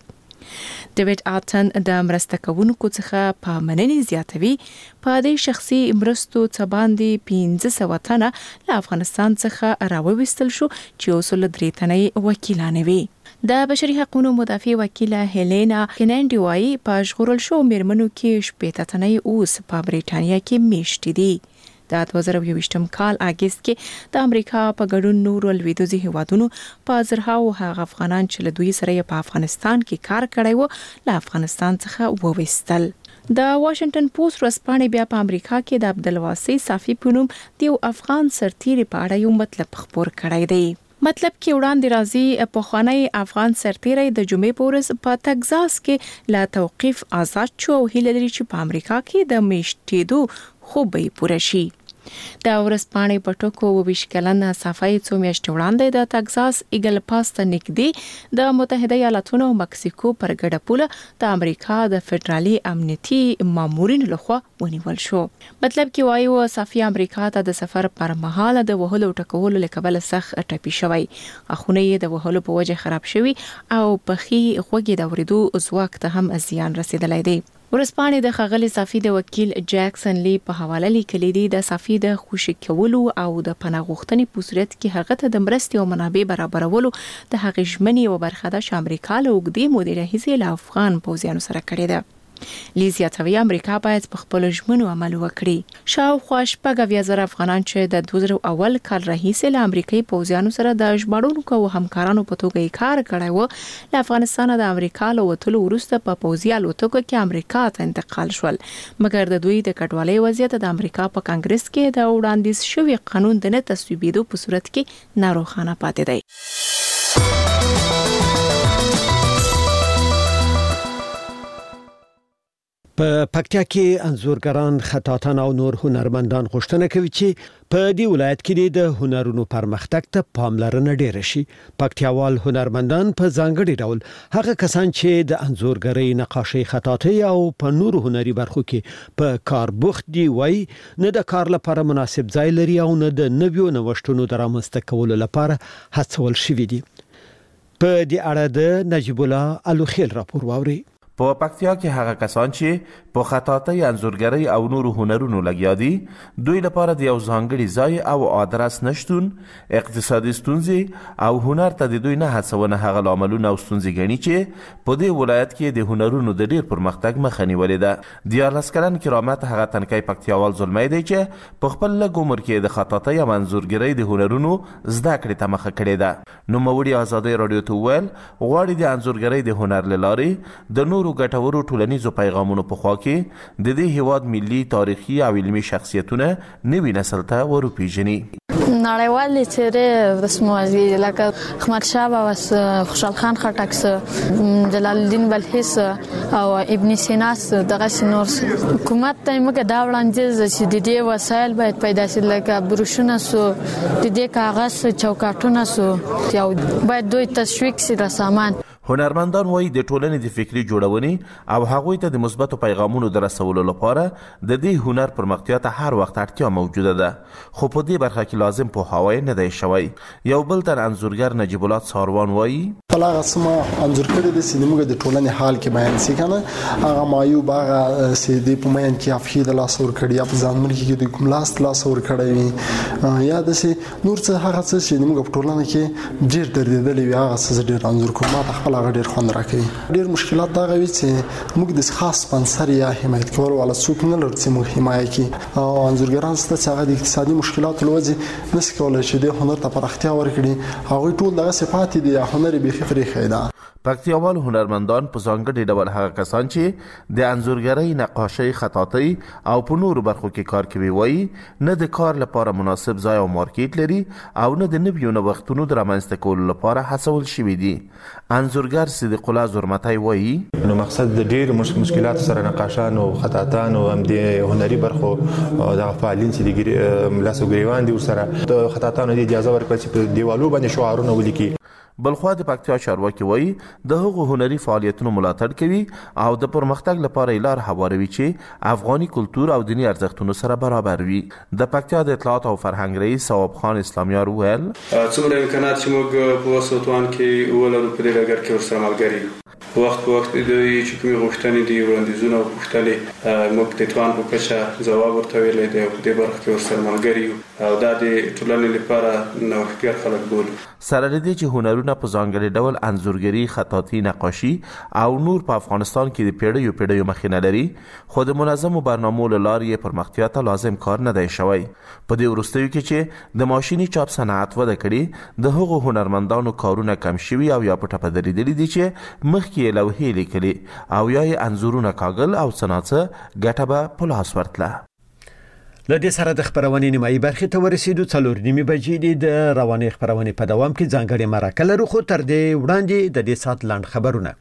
ډیوډ آټن د مرسته کوونکو څخه په مننې زیاتوي په دې شخصي مرستو څخه باندې 1500 تنه له افغانستان څخه راوویستل شو چې اوسل درې تنې وکیلان وي. د بشري حقوقو مدافع وکیله هیلینا کیننډي وايي په ژغورل شو میرمنو کې 18 تنې اوس په بریټانیا کې میشتي دي. د 2022م کال اگست کې د امریکا په ګډون نورو لویدیځي هیوادونو په زرهاو هغه افغانان چې له دوی سره په افغانستان کې کار کړی و له افغانستان څخه وویستل. د واشنگټن پوسټ ورځپاڼې بیا په امریکا کې د عبدالواسي صافي په نوم د یو افغان سرتیري په اړه یو مطلب خبر کړی دی. مطلب کې وړاندې راځي په خوانی افغان سرتیري د جمعې په ورځ په تگزاس کې لا توقيف آزاد شو او هیله لري چې په امریکا کې د میشتېدو خوبې پوره شي. د ورځپاڼې په ټکو 22 کلنه صافي څو میاشتې وړاندې د تگزاس ایګل پاس ته نږدې د متحده ایالاتونو او مکسیکو پر ګډه پوله د امریکا د فدرالي امنیتي مامورینو لخوا ونیول شو. مطلب کې وایي صافي امریکا ته د سفر پر مهال د وهلو ټکولو لکبل سخت ټپي شوی. اخونه یې د وهلو په وجه خراب شوی او پخې خوګي د ورېدو ځواک ته هم زیان رسیدلی دی. ورځپاڼې د ښاغلي صافي د وکیل جاکسن لی په حواله لیکلي دي د صافي د خوشي کولو او د پناه غوښتنې په صورت کې هغه ته د مرستې او منابع برابرولو د هغې ژمنې او برخه ده چې امریکا له اوږدې مودې راهیسې له افغان پوځیانو سره کړې ده. لیزیاتوي امریکا باید په خپل ژمنو عمل وکړي. شاوخوا 8,000 افغانان چې د 2001 کال راهیسې له امریکایي پوځیانو سره د ژباړونکو او همکارانو په توګه کار کړی و له افغانستان د امریکا له وتلو وروسته په پوځي الوتکو کې امریکا ته انتقال شول. مګر د دوی د کډوالۍ وضعیت د امریکا په کانګرس کې د وړاندیز شوی قانون د نه تصویبېدو په صورت کې ناروخانه پاتې دی. په پکتیا کې انځورګران، خطاطان او نور هنرمندان غوښتنه کوي چې په دې ولایت کې د هنرونو پرمختګ ته پاملرنه ډېره شي. پکتیاوال هنرمندان په ځانګړي ډول هغه کسان چې د انځورګرۍ، نقاشۍ، خطاطۍ او په نور هنري برخو کې په کار بوخت دي وایي نه د کار لپاره مناسب ځای لري او نه د نویو نوښتونو د رامنځته کولو لپاره هڅول شوي دي. په دې اړه د نجیب الله الوخیل راپور واوري. په پکتیا کې هغه کسان چې په خطاطۍ، انځورګرۍ او نورو هنرونو لګیا دي دوی لپاره د یو ځانګړي ځای او آدرس نشتون، اقتصادي ستونزې او هنر ته د دوی نه هڅونه هغه لاملونه او ستونزې ګڼي چې په دې ولایت کې د هنرونو د ډیر پرمختګ مخه نیولې ده. 14 کلن کرامت هغه تنکي پکتیاوال زلمی دی چې په خپل لږ عمر کې د خطاطۍ او انځورګرۍ د هنرونو زده کړې ته مخه کړې ده. نوموړي ازادي رادیو ته ویل غواړي د انځورګرۍ د هنر لارې د نورو ګټورو ټولنیزو پیغامونو په خوا کې د دې هیواد ملي، تاریخي او علمي شخصیتونه نوي نسل ته وروپیژني. نړیوالې څېرې رسموي لکه احمد شاه بابا، خوشحال خان خټک، جلال الدین بلخي او ابن سینا دغه نور حکومت ته موږ دا وړاندیز چې د دې وسایل باید پیدا شي لکه بروشونه سو، د دې کاغذ چوکاټونه سو یا باید دوی تشویق سي د سامان. هنرمندان وایي د ټولنې د فکری جوړونې او هغوی ته د مثبتو پیغامونو د رسولو لپاره د دې هنر پرمختیا ته هر وخت اړتیا موجوده ده، خو په دې برخه کې لازم پوهاوی نه دی شوی. یو بل تر انځورګر نجیب الله څاروان وایي هغه سم انځور کړی د سینمګ د ټولنې حال کې بیان سي کنه هغه مایوب هغه سي د پمن کې افخید لا سور کړی یا په ځانمر کې د کوم لاس لا سور کړی یا د سي نور څه هغه څه سینمګ په ټولنه کې ډیر دردېدلې وي هغه څه ډیر انځور کوم ته هغه ډیر خوند راکوي. ډیر مشکلات دا غوي چې موږ د خاص سپانسر یا حمایت کول ولا څوک نه لري چې موږ حمایت کی او انځورګران ست چې هغه د اقتصادي مشکلات لوځي نس کولای شي د هنر ته پراختیا ورکړي هغه ټول دغه صفات دي هنر به فریخه ده. پکتیاوال هنرمندان په ځانګړي ډول هغه کسان چې د انځورګرۍ، نقاشۍ، خطاطۍ او په نورو برخو کې کار کوي وایي نه د کار لپاره مناسب ځای او مارکیټ لري او نه د نویو نوښتونو د رامنځته کولو لپاره هڅول شوي دي. انځورګر صدیق الله زرمتی وایي نو مقصد د ډېر مشکلات سره نقاشان او خطاطان او هم د هنري برخو د فعالین چې د ملاسو ګریوان دي ورسره د خطاطانو د اجازه ورکړي چې په دیوالو باندې شعارونه ولیکي. بلخوا د پکتیا چارواکي وایي د هغو هنري فعالیتونو ملاتړ کوي او د پرمختګ لپاره لار هواروي چې افغاني کلتور او دینی ارزښتونو سره برابر وي. د پکتیا د اطلاعات او فرهنګ رئیس ثواب خان اسلامیار ویل څومره امکانات چې موږ په وسوتوان کې ولرو په دې ډګر کې ورسره ملګري وخت په وخت دوی چې کومې غوښتنې دي وړاندیزونه او غوښتنې موږ د توان په کچه ځواب ورته ویلی دی او په دې برخه کې ورسره ملګري یو او دا د ټولنې لپاره نوښتګر خلک بولو. سره له دې چې هنرونه په ځانګړي ډول انځورګري، خطاطي، نقاشي او نور په افغانستان کې د پیړیو مخینه لري، خو د منظمو برنامو له لارې پرمختیا ته لازم کار نه دی شوی. په دې وروستیو کې چې د ماشیني چاپ صنعت وده کړې، د هغو هنرمندانو کارونه کم شوي او یا په ټپه درېدلي دي چې مخکې یې لوحې لیکلي او یا یې انځورونه کاږل او څه ناڅه ګټه به په لاس ورتله. له دې سره د خبرونې نیمایي برخې ته ورسېدو. 4:30 بجې دي. د روانې خبرونې په دوام کې ځانګړې مرکه لرو، خو تر دې وړاندې د دې سات لاند خبرونه.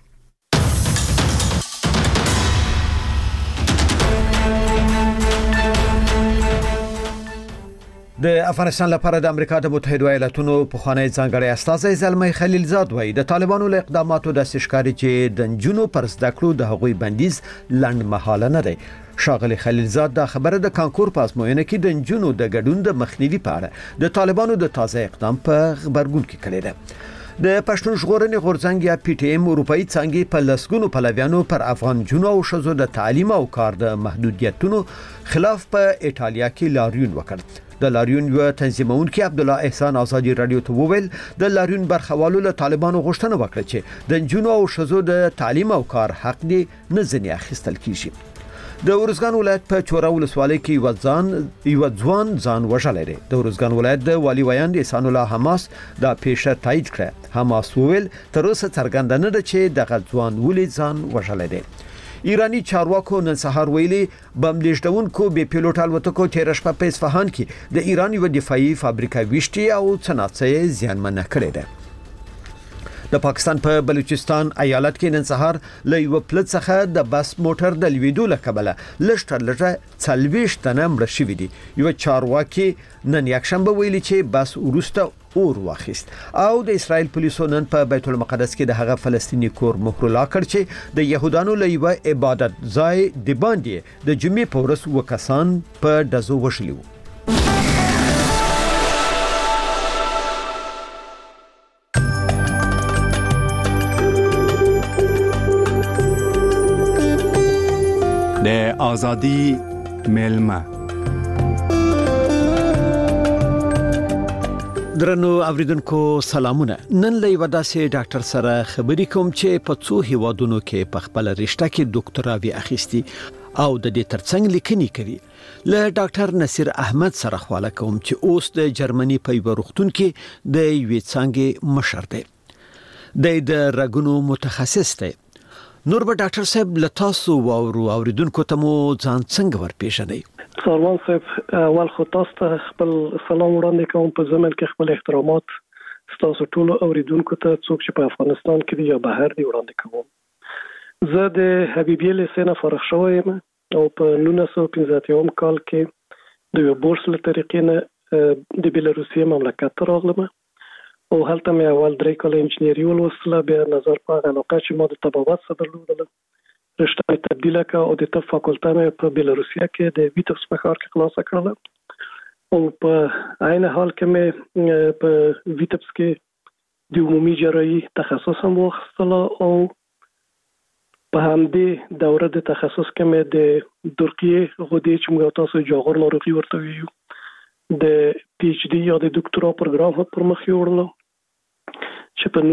د افغانستان لپاره د امریکا د متحده ایالاتونو پخوانی ځانګړی استازی زلمی خلیلزاد وایي د طالبانو له اقداماتو داسې ښکاري چې د نجونو پر زده کړو د هغوی بندیز لنډ مهاله نه دی. ښاغلی خلیلزاد دا خبره د کانکور په ازموینه کې د نجونو د ګډون د مخنیوي په اړه د طالبانو د تازه اقدام په خبرګون کې کړې ده. د پښتون ژغورنې غورځنګ یا پی ټی ایم اروپאי څنګه په لسګونو پلویانو پر افغان جنو او شذو د تعلیم او کار د محدودیتونو خلاف په ایټالیا کې لاریون وکړ. د لاریون یو تنظیمونکي عبد الله احسان ازادي رادیو ته وویل د لاریون برخوالو له طالبانو غوښتنه وکړه چې د جنو او شذو د تعلیم او کار حق دې نه ځنې اخیستل کیږي. د ورزګان ولایت په چوره ولسوالۍ کې یو ځوان ځان وژلی دی. د ورزګان ولایت د والي ویاند احسان الله حماس دا پیښه تایید کړه. حماس وویل تر اوسه څرګنده نه ده چې دغه ځوان ولې ځان وژلی دی. ایرانی چارواکو نن سهار ویلي بم لیږدونکو بې پیلوټ الوتکو تېره شپه په اصفهان کې د ایران یوه دفاعي فابریکه ویشتې او څه ناڅه یې زیانمنه کړې ده. د پاکستان په بلوچستان ایالت کې نن سهار له یو پلت څخه د بس موټر د لویدو له کبله لږ تر لږه 40 تنه مړه شوي دي. یو چارواکي نن یکشنبه ویلي چې بس وروسته اور واخیست او د اسرائیل پولیسو نن په بیت المقدس کې د هغه فلسطینی کور مهرلا کړ چې د يهودانو له یو عبادت ځای د باندې د جمعې په ورځ وکسان په دزو وشلیو. د ازادي ملما درنو اوریدونکو سلامونه. نن له یو داسې ډاکټر سره خبرې کوم چې په څو هیوادونو کې په خپل رشته کې ډاکټراوي اخیستي او د دې ترڅنګ لیکنې کوي. له ډاکټر نصیر احمد سره خواله کوم چې اوس د جرمني په یو روغتون کې د یوې څانګې مشر دی. د رګونو متخصص دی. نور به ډاکټر صاحب لتاسو اوریدونکو ته مو ځان څنګه ورپېژنئ؟ سروان صاحب اول خو تاسو ته خپل سلام وړاندې کوم په ضمن کې خپل احترامات تاسو ټول اوریدونکو ته څوک چې په افغانستان کې دي یا بهر دي وړاندې کوم. زه د حبیبیه لیسنه فارغ شوم او په 1985 کال کې د یو بورس له طریقې نه د بلاروسي مملکت ته راغلم او هلته مې اول 3 کال انجینری ولوستله. بیا نظر په علاقه چې ما د طبابت څخه درلودله رشته تبدیله کړه او د طب فاکولټه مې په بلاروسیا کې د ویټپس په ښار کې خلاصه کړله او په عین حال کې مې په ویټپس کې د عمومي جراحي تخصص هم واخیستله او په همدې دوره د تخصص کې مې د درقیه غدې چې موږ تاسو جاغور ناروغي ورته ویو د پی ایچ ډي یا د ډاکټرا پروګرام هم پر مخ یوړل چې په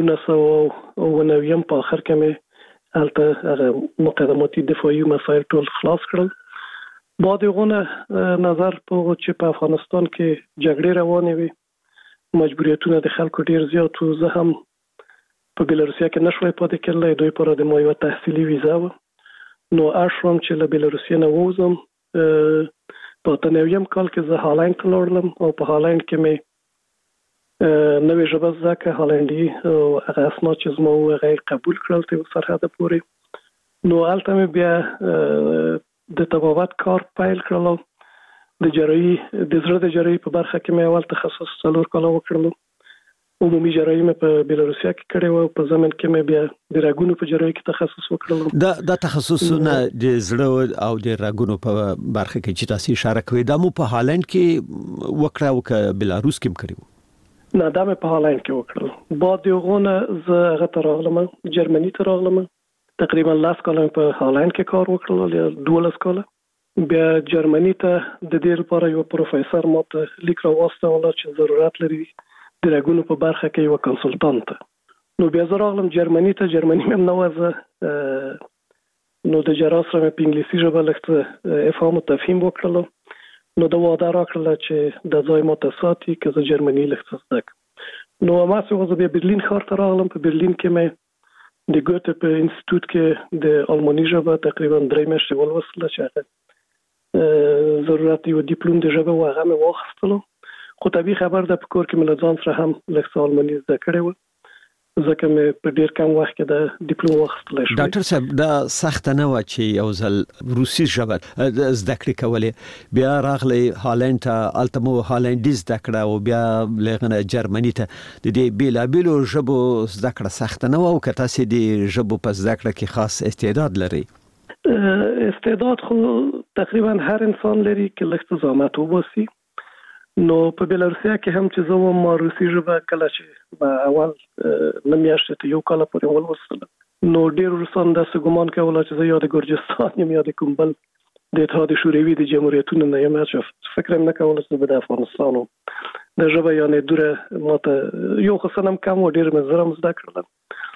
1990 په اخر کې مې البته مقدماتي دفاعي مسایل ټول خلاص کړل. بعد غونه نظر په چې په افغانستان کې جګړې روانې وي مجبوریتونه د خلکو ډیر زیات و. زه هم په بلاروسیا کې نشوي پاتې کېدلای. دوی پر د مو یو تحصیلي ویزا و نو اشرم چې له بلاروسیا نه ووزم. په 90 کال کې زه هالند ته لاړم او په هالند کې مې نوې ژبه زده کړه هالندي او هغه اسناد چې زما هغه قبول کړل تر سرحد پورې. نو هلته مې بیا د طبابت کار پیل کړل. د جراحي د زړه د جراحي په برخه کې مې اول تخصص 4 کال وکړل. عمومي جراحي مې په بلاروسیا کې کړې و. په ضمن کې مې بیا د رګونو په جراحي کې تخصص وکړل. دا تخصصونه د زړه او د رګونو په برخه کې چې تاسو اشاره کوئ دا مو په هالند کې وکړه او بلاروس کې کړو؟ نه دا مې په هالند کې وکړل. بعد یو غونه زه هغه ته راغلم جرمني ته راغلم تقریبا 10 کال په هالند کې کار وکړل یا 12 کال. بیا جرمني ته د دې لپاره یو پروفیسور ماته لیک راوستل چې ضرورت لري د رګونو په برخه کې یو کنسلټانت. نو بیا زه راغلم جرمني ته. جرمني مې نه وځه، نو د جراح سره په انګلیسي ژبه لکه افهام او تفهیم وکړل. نو دا وعده راکړل چې د ځای ماته ساتي که زه جرمني لکه زده کړم. نو ما څه بیا برلین ښار ته راغلم. په برلین کې مې د ګوته په انسټیټیوټ کې د الماني ژبه تقریبا 3 میاشتې ولوستله چې هغه ضرورت یو ډیپلوم د ژبه و هغه مې واخیستلو. خو طبیعي خبر ده په کور کې مې له ځان سره هم لږ څه الماني زده کړې وه، ځکه مې په ډېر کم وخت کې د ډیپلوم واخیستلی شوی. ډاکټر صاحب دا سخته نه وه چې یو ځل روسي ژبه زده کړې کولې، بیا راغلی هالند ته، هلته مو هالندي زده کړه او بیا له هغه نه جرمني ته. د دې بېلابېلو ژبو زده کړه سخته نه وه او که تاسې د ژبو په زده کړه کې خاص استعداد لرئ؟ استعداد خو تقریبا هر انسان لري که لږ زحمت وباسي. نو په بلاروسیا کې هم چې زه وم ما روسي ژبه کله چې په اول 9 میاشتې ته 1 کال پورې ولوستله، نو ډېر روسان داسې ګمان کوله چې زه یا د ګرجستان یم یا د کوم بل د اتحاد شوروي د جمهوریتونو نه یم، چې فکر هم نه کوله چې زه د افغانستان وم. د ژبه یعنې دوره ماته یو خو څه هم کم و، ډېر مې زر هم زده کړله.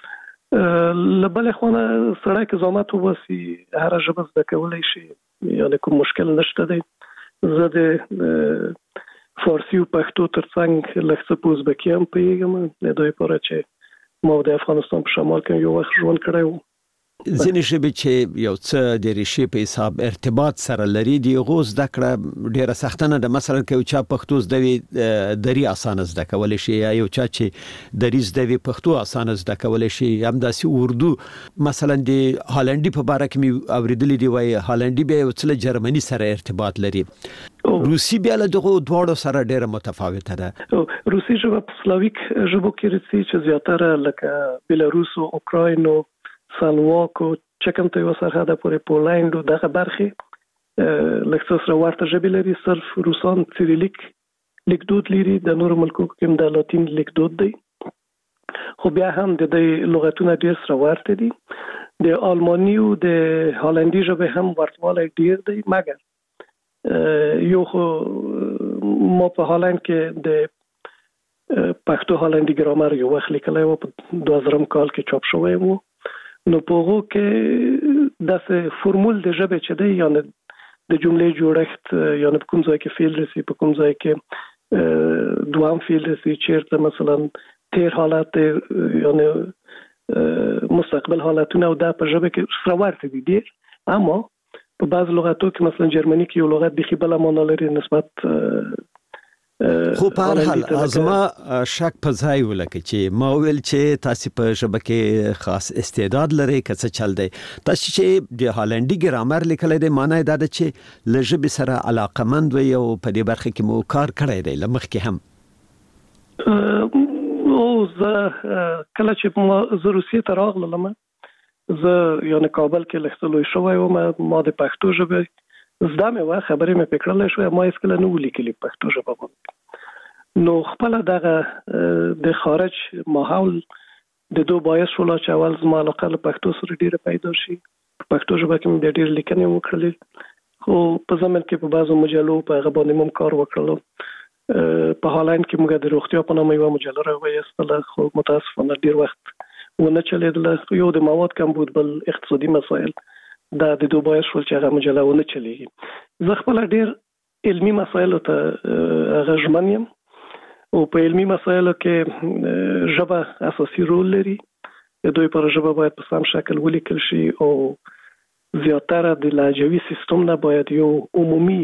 له بلې خوا نه سړی که زحمت وباسي هره ژبه زده کولی شي، یعنې کوم مشکل نشته دی. زه د فارسی او پښتو ترڅنګ لږ څه په ازبکي هم پوهېږم، د دې لپاره چې ما د افغانستان په شمال کې یو وخت ژوند کړی و. ځینې ژبې چې یو څه د ریښې په حساب ارتباط سره لري د هغو زده کړه ډېره سخته نه ده. مثلا که یو چا پښتو زده وي دري اسانه زده کولی شي، یا یو چا چې دري زده وي پښتو اسانه زده کولی شي. همداسې اردو مثلا د هالندي په باره کې مې اورېدلي دي، وایي هالندي بیا یو څه له جرمني سره ارتباط لري. روسي بیا له دغو دواړو سره ډېره متفاوته ده. روسي ژبه په سلاویک ژبو کې راځي چې زیاتره لکه بیلاروس او اوکراین او سلواک او چکم ته یو سرحده پورې پولند او دغه برخې لږ څه سره ورته ژبې لري. صرف روسان سیریلیک لیکدود لري، د نورو ملکو کې د لاتین لیکدود دی، خو بیا هم د دې لغتونه ډېر سره ورته دي. د آلماني او د هالندي ژبې هم ورتوالی ډېر دی، مګر یو خو ما په هالند کې د پښتو هالندي ګرامر یو وخت لیکلی و، په 2000 کال کې چاپ شوی و. نو په هغو کې داسې فرمول د ژبې چې دی، یعنې د جملې جوړښت، یعنې په کوم ځای کې فعل رسي، په کوم ځای کې دوام فعل رسي، چیرته مثلا تیر حالت یعنې مستقبل حالتونه او دا په ژبه کې سره ورته دي ډېر. اما په بعض لغاتو کې مثلا جرمني کې یو لغت بېخي بله معنا لري نسبت. خو په هر حال زما شک په ځای ولکه چې ما ویل چې تاسو په ژبه کې خاص استعداد لرئ، که څه چل دی. تاسو چې د هالندي ګرامر لیکلی دی، معنی دا ده چې له ژبې سره علاقمند وئ او په دې برخه کې مو کار کړی دی له مخکې هم. زه کله چې زه روسیې ته راغلم، زه یعنې کابل کې لږ څه لوی شوی وم، ما د پښتو ژبې زده مې وه، خبرې مې پرې کړلی شوی، ما هېڅکله نه و لیکلي په پښتو ژبه باندې. نو خپله دغه د خارج ماحول د دو باعث شوله چې اول زما علاقه له پښتو سره ډېره پیدا شي. په پښتو ژبه کې مې بیا ډېرې لیکنې وکړلې، خو په ضمن کې په بعضو مجلو په هغه باندې مو کار وکړلو. په هالند کې موږ د روغتیا په نامه یوه مجله راوایستله، خو متاسفانه ډېر وخت ونه چلېدله. یو د مواد کم بود، بل اقتصادي مسایل، دا د دوه باعث شول چې هغه مجله ونه چلېږي. زه خپله ډېر علمي مسایلو ته هغه ژمن یم او په علمي مسایلو کې ژبه اساسي رول لري. د دوی پر ژبه باید په سم شکل ولیکل شي او زیاتره د لهجوي سیستم نه باید یو عمومي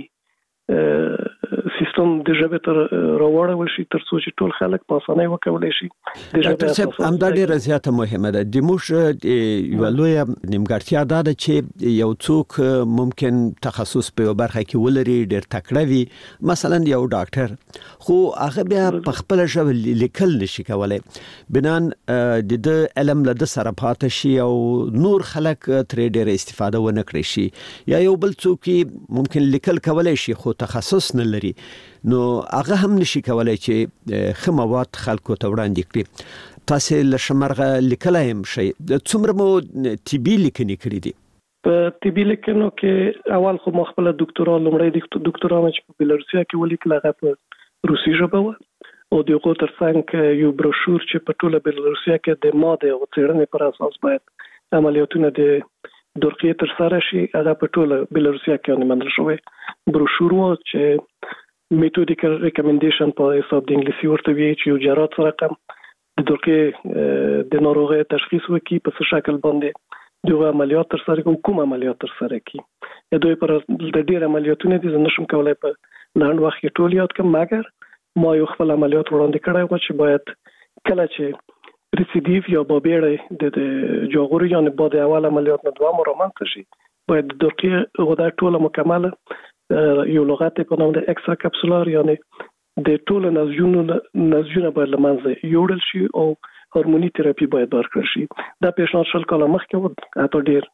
سیستم د ژبې ته راوړل شي تر څو چې ټول خلک په اسانۍ وکولای شي. ډاکټر صاحب همدا ډېره زیاته مهمه ده. د موږ یوه لویه نیمګړتیا دا ده چې یو څوک ممکن تخصص په یو برخه کې ولري، ډېر تکړه وي، مثلا یو ډاکټر، خو هغه بیا په خپله ژبه لیکل نشي کولی، بنان د ده علم له ده سره پاتې شي او نور خلک ترې ډېره استفاده ونه کړی شي. یا یو بل څوک ممکن لیکل کولی شي خو تخصص نه لري، نو هغه هم نشي کولای چې ښه مواد خلکو ته وړاندې کړي. تاسو لشمرغه لیکلایم شي څومره مو طبي لیکنې کړې دي؟ په طبي لیکنو کې اول خو مخبل ډاکټرا لمړی ډاکټرا چې په بلارسیا کې ولیکل هغه په روسي ژبه و او دغه ترڅنګ یو بروشور چې په ټوله بلارسیا کې د ماده او څېړنې پر اساس باید عملیاتونه د درقې تر سره شي هغه په ټوله بلارسیا کې منل شوی بروشور و چې میتودیکل ریکمنډیشن په حساب د انګلیسي ورته وی چې یو جرات رقم د درقې د ناروغي تشخیص وکړي په څه شکل باندې دغه عملیات تر سره کوم عملیات تر سره کړي دوی پر د ډیر عملیاتونه دي نشم کولای په لاند وخت کې ټول یاد کوم مګر ما یو خپل عملیات وړاندې کړی و چې باید کله چې ریسیډیو یا بابېړې د جوغوري یعنی بعد اول عملیات نه دوه مرامنت شي باید د درقې غدا ټوله مکمله یو لغت په نوم د اکسترا کپسولار یعنی د ټوله نزجونه باید لمنځه یوړل شي او هورموني تراپي باید ورکړل شي دا پیشنهاد شل کاله مخکې و حتی ډیر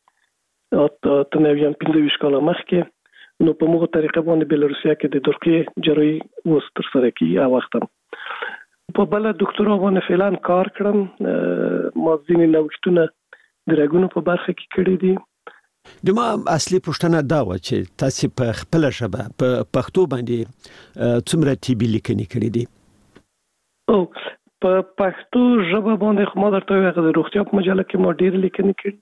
تنویان 15 کاله مخکې نو په موږ طریقه باندې بلارسیا کې د درقې جراحي وستر سره کی او وختم په بل ډاکټرو باندې فعلان کار کړم ما ځینې نوښتونه د رګونو په برخه کې کړی دي د ما اصلي پوښتنه دا و چې تاسو په خپل ژبه په پښتو باندې څومره طبي لیکنې کړې دي؟ او په پښتو ژبه باندې ما درته وایم د روغتیا په مجله کې ما ډېر لیکنې کړې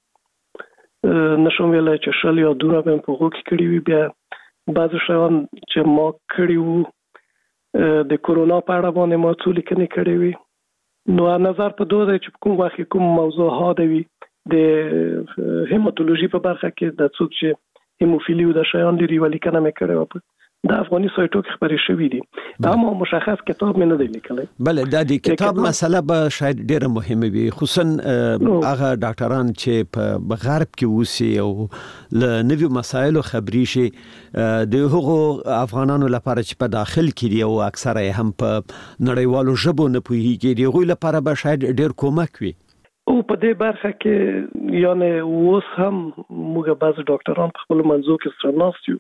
نشم ویلای چې شل یا دوه به په هغه کې کړی وي بیا بعض شیان چې ما کړی وو د کورونا په اړه باندې ما څو لیکنې کړې وي نو نظر په دوه چې کوم وخت کوم موضوع هاده وي د هیماتولوژي په برخه کې د څوک چې هیموفیلی او د شیان لري ولیکنه مې کړې و د افغاني سایټو کې خبرې شوې دي اما مشخص کتاب مې نه دی لیکلی بله دا د کتاب مسله به شاید ډیره مهمه وي خصوصا هغه ډاکټران چې په غرب کې اوسي او له نویو مسایلو خبري شي د هغو افغانانو لپاره چې په داخل کې دي او اکثره هم په نړیوالو ژبو نه پوهیږي د هغوی لپاره به شاید ډیر کومک وي او په دې برخه کې یعنی اوس هم موږ بعض ډاکټران په خپل منځو کې سره ناست یو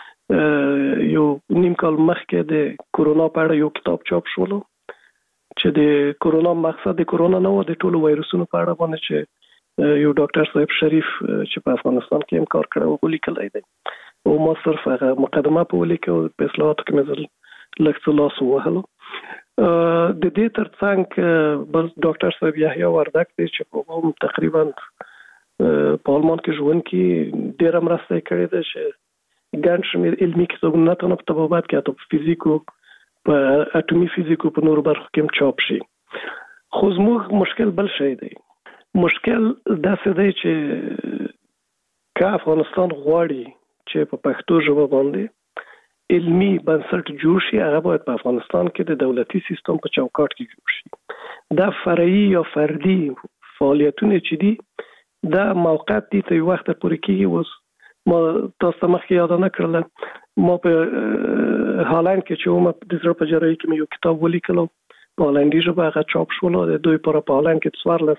یو نیم کال مخکې د کورونا په اړه یو کتاب چاپ شول چې د کورونا مقصد د کورونا نه و د ټولو وایرسونو په اړه باندې چې یو ډاکټر صاحب شریف چې په افغانستان کې هم کار کړی و لیکلی دی او ما صرف هغه مقدمه په ولیکه او په اصلاحاتو کې مې لږ څه لاس ووهلو د دې ترڅنګ بل ډاکټر صاحب یحیی وردک دی چې په هم تقریبا په آلمان کې ژوند کې ډېره مرسته کړې ده چې ګڼ شمېر علمي کتابونه نه تنه په طبابت کې حتی په فزیکو په اټومي فزیکو په نورو برخو کې هم چاپ شي خو زموږ مشکل بل شی دی مشکل داسې دی چې که افغانستان غواړي چې په پښتو ژبه باندې علمي بنسټ جوړ شي هغه باید په افغانستان کې د دولتي سیستم په چوکاټ کې جوړ شي دا فرعي یا فردي فعالیتونه چې دي دا موقت دي ته وخت پورې کېږي اوس ما تاسو مخکې یاد نه کړل ما په هالند کې چې ما د زړه په جراحي کې یو کتاب ولیکلو په هالندي ژبه هغه چاپ شول د دوی پر په هالند کې څوارلس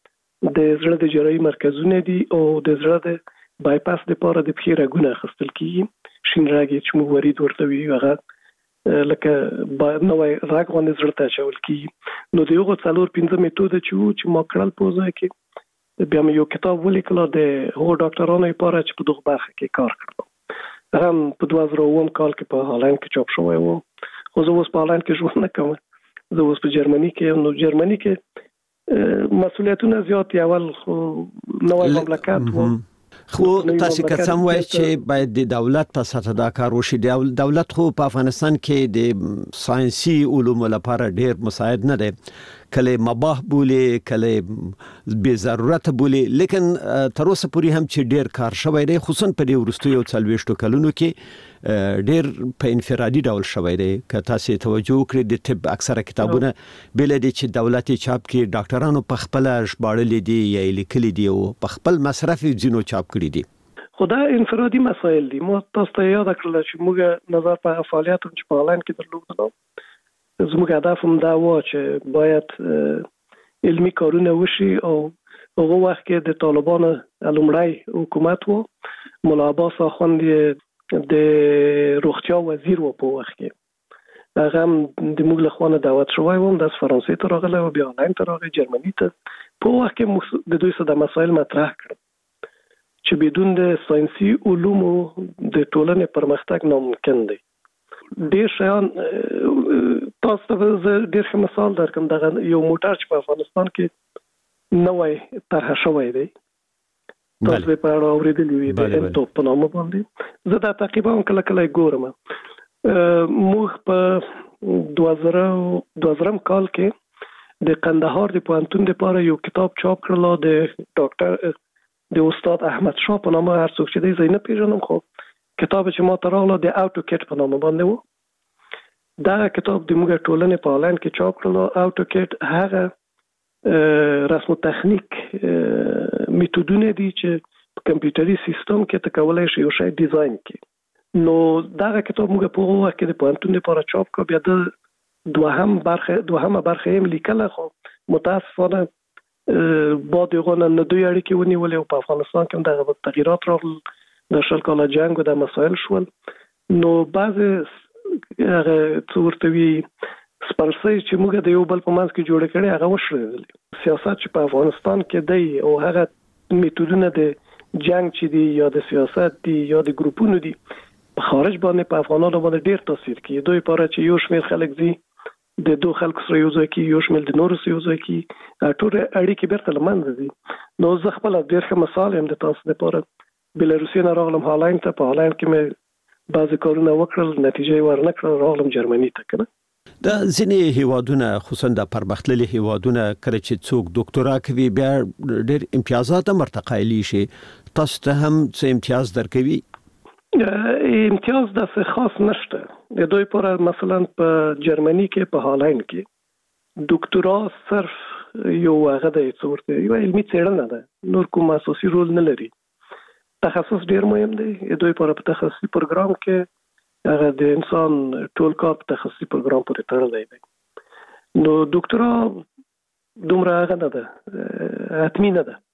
د زړه د جراحي مرکزونه دي او د زړه د بایپاس لپاره د پښې رګونه اخیستل کیږي شین رګ چې مو ورید ورته وی هغه لکه نوې رګ باندې زړه ته چول کیږي نو دغه څلور پنځه میتود چې ما کړل په ځای کې بیا مې یو کتاب ولیکل د هغو ډاکټرانو لپاره چې په دغه برخه کې کار کړل هم په 2009 کال کې په هالند کې چاپ شوی و خو زه اوس په هالند کې ژوند نه کوم زه اوس په جرمني کې نو جرمني کې مسؤلیتونه زیات اول خو نوې مملکت و خو تاسو که څم وایي چې باید د دولت په سطح دا کار وشي دولت خو په افغانستان کې د ساينسي علومو لپاره ډیر مساعد نه دی کله مباح بولی کله بے ضرورت بولی لیکن تر اوسه پورې هم چې ډیر کار شوی دی خصوصا په دې وروستیو 40 کلونو کې ډیر په انفرادي ډول شوی دی که تاسو توجه وکړئ د طب اکثره کتابونه بل دي چې دولتي چاپ کې ډاکټرانو په خپل ژباړل دي یا لیکلي دي او په خپل مصرف ځینو چاپ کړی دي خدای انفرادي مسائل دي مو تاسو ته یاد کړل چې موږ نظر په فعالیتونو چې په هالند کې درلودل زموږ هدف هم دا و چې باید علمي کارونه وشي او هغه وخت کې د طالبانو لومړی حکومت و مولا عباس اخوند د روغتیا وزیر و په وخت کې هغه هم د موږ له خوا دعوت شوی وم د فرانسې ته راغلی او بیا آنلاین ته راغی جرمني ته. په وخت کې موږ د دوی سره د مسایل مطرح کړل چې بدون د ساينسي علومو د ټولنې پرمختګ ناممکن دی. ډېر شیان تاسو ته ډېر ښه مثال درکړم. دغه یو موټر چې په افغانستان کې نوی طرح شوی دی، تاسو به په اړه اورېدلی وي د انټوپ په نامه باندې. زه دا تقریبا کله کله ګورم. موږ په 2000 کال کې د قندهار د پوهنتون لپاره یو کتاب چاپ کړل د ډاکټر د استاد احمد شاه په نامه. هر څوک چې دی زه نه پیژنم، خو کتاب چې ما ته راغله د اوټوکټ په نامه باندې و. دا کتاب د موږ ټولنې په هالند کې چاپ کړل. اوټوکټ هغه رسم تخنیک میتودونه دي چې په کمپیوټري سیستم کې ته کولای شي یو شی ډیزاین کړي. نو دا کتاب موږ په هغه وخت کې د پوهنتون لپاره چاپ کړ. بیا د دوهمه برخه یې لیکله، خو متاسفانه بعد یغونه نه دوی اړیکې ونیولې او په افغانستان کې دغه تغیرات راغلل، د شل کاله جنگ او د مسایل شول. نو بعض هغه څورتوي سپارسي چې موږ د یو بل په منځ کې جوړ کړي هغه وشړل. سیاست چې په افغانستان کې دی او هغه میتودونه د جنگ چې دی یا د سیاست دی یا د ګروپونو دی په خارج باندې په افغانانو باندې ډیر تاثیر کوي. دوی لپاره چې یو شمېر خلک دي د دوه خلکو سره یو ځای کې، یو شمېر د نورو سره یو ځای کې، ټول اړیکې بیرته له منځه ځي. نو زه خپل ډیر ښه مثال یم د تاسو لپاره. بلاروسیا نه راغلم هالند ته، په هالند کې مې بعضې کارونه وکړل، نتیجه یې ورنه کړل، راغلم جرمني ته. کنه د ځینې هیوادونه خصوصا د پرمختللي هیوادونه کله چې څوک ډاکټرا کوي بیا ډېر امتیازات مرتقایلی شي، تاسو ته هم څه امتیاز درکوي؟ امتیاز داسې خاص نشته. د دوی پر مثلا په جرمني کې په هالند کې ډاکټرا صرف یو هغه د څورته یو علمي څېړنه ده، نور کوم اساسي رول نه لري. تخصص ډیر مهم دی. دوی پر تخصصي پروګرام کې هغه د انسان ټول کار په تخصصي پروګرام پورې تړلی دی. نو ډاکټرا دومره هغه نه ده، حتمي نه ده.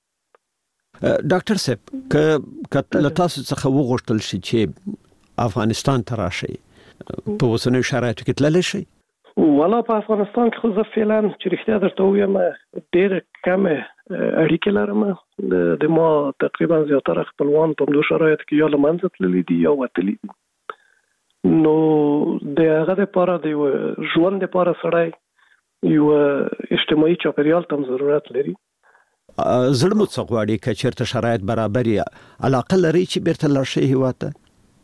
ډاکټر صاحب که له تاسو څخه وغوښتل شي چې افغانستان ته راشئ، په اوسنیو شرایطو کې تللی شئ؟ والا په افغانستان کې خو زه فعلا چې رښتیا درته ووایم ډېر کمې اړیکې لرم. د ما تقریبا زیاتره خپلوان په همدو شرایطو کې یا له منځه تللي دي یا وتلي دي. نو د هغه لپاره د یو ژوند لپاره سړی یو اجتماعي چاپیریال ته ضرورت لري. زړه مو څه غواړي که چېرته شرایط برابر یا علاقه لري چې بیرته لاړ شئ هېواد ته؟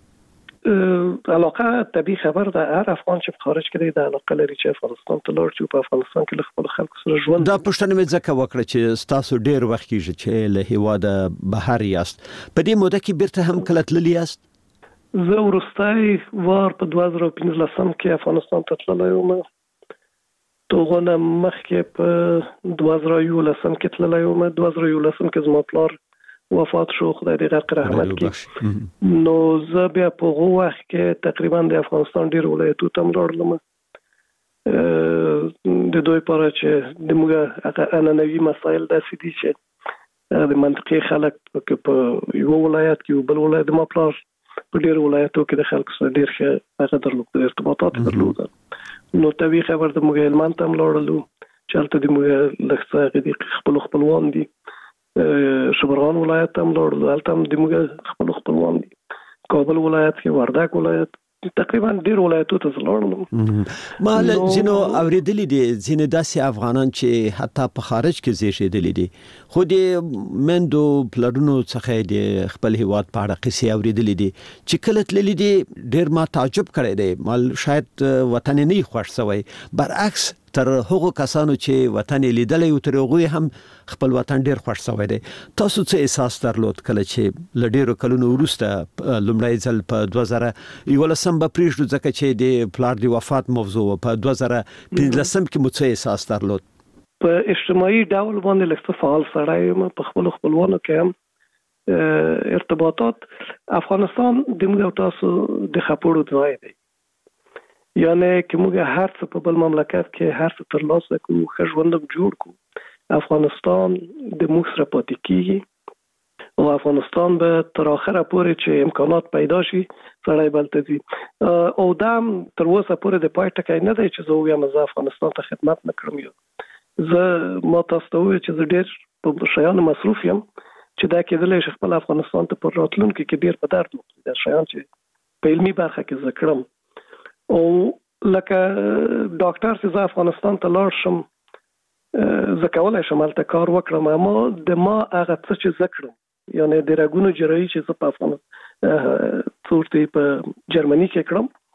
علاقه طبیعي خبر ده. هر افغان چې په خارج کې دی د علاقه لري چې افغانستان ته لاړ شي او په افغانستان کې له خپلو خلکو سره ژوند. دا پوښتنه مې ځکه وکړه چې ستاسو ډېر وخت کېږي چې له هېواده بهر یاست. په دې موده کې بیرته هم کله تللي یاست؟ زه وروستی وار په 2015 کې افغانستان ته تللی وم. توغونه مخکې په 2011 کې تللی وم. 2011 کې زما پلار وفات شو، خدای دې غرق رحمت کړي. نو زه بیا په هغه وخت کې تقریبا د افغانستان ډېر ولایتونو ته ولاړم. د دوی لپاره چې د موږ هغه عنعنوي مسایل داسې دي چې د منطقي خلک په یو ولایت کې بل ولایت، ما پلار په ډېر ولایتونو کې د خلکو سره ډېر ښه هغه درلود، ارتباطات درلودل. نو طبیعي خبر د موږ هلمند ته ولاړلو چې هلته د موږ لږ څه هغې دي خپلوان دي. شبرغان ولایت ته ولاړلو، هلته هم د موږ خپلوان دي. کابل ولایت کې، وردګ ولایت، تقریبا ډیر ولایتونو ته ولاړم. ما له ځینو اوریدلي دي ځینې داسې افغانان چې حتی په خارج کې زیږېدلي دي، خو د مندو پلرونو څخه د خپل هیواد په اړه قصې اوریدلي دي چې کله تللي دي ډیر ما تعجب کړی دی. مال شاید وطن نه خوښ شوی، برعکس تر هغو کسانو چې وطن لیدلی او تر هغوی هم خپل وطن ډیر خوښ شوی دی. تاسو څه احساس درلود کله چې له ډیرو کلونو وروسته لومړی ځل په 2011 به پریږدو ځکه چې د پلار د وفات موضوع په 2015 کې مو څه احساس درلود؟ په اجتماعي ډول باندې لږ فعال سړی یم. په خپلوانو کې هم ارتباطات. افغانستان د موږ تاسو د خپړو ځای دی، یعنی که موږ هر څه په بل مملکت کې هر څه ترلاسه کړو، ښه ژوند جوړ کړو، افغانستان د موږ سره پاتې کیږي او افغانستان به تر اخره پورې چې امکانات پیدا شي سړی بلته ځي او دا تر اوسه پورې د پای ټکی نه دی چې زه وایم زه افغانستان ته خدمت نکړم یا زه ما تاسو ته وایم چې زه ډېر په شیانو مصروف یم چې دا کېدلی شي خپل افغانستان ته پر راتلونکي کې ډېر په درد وکړي دا شیان چې په علمي برخه کې زه کړم او لکه ډاکټر چې زه افغانستان ته لاړ شم زه کولی شم هلته کار وکړم اما د ما هغه څه چې زه کړم یعنی د رګونو جراحي چې زه په افغانستان په جرمني کې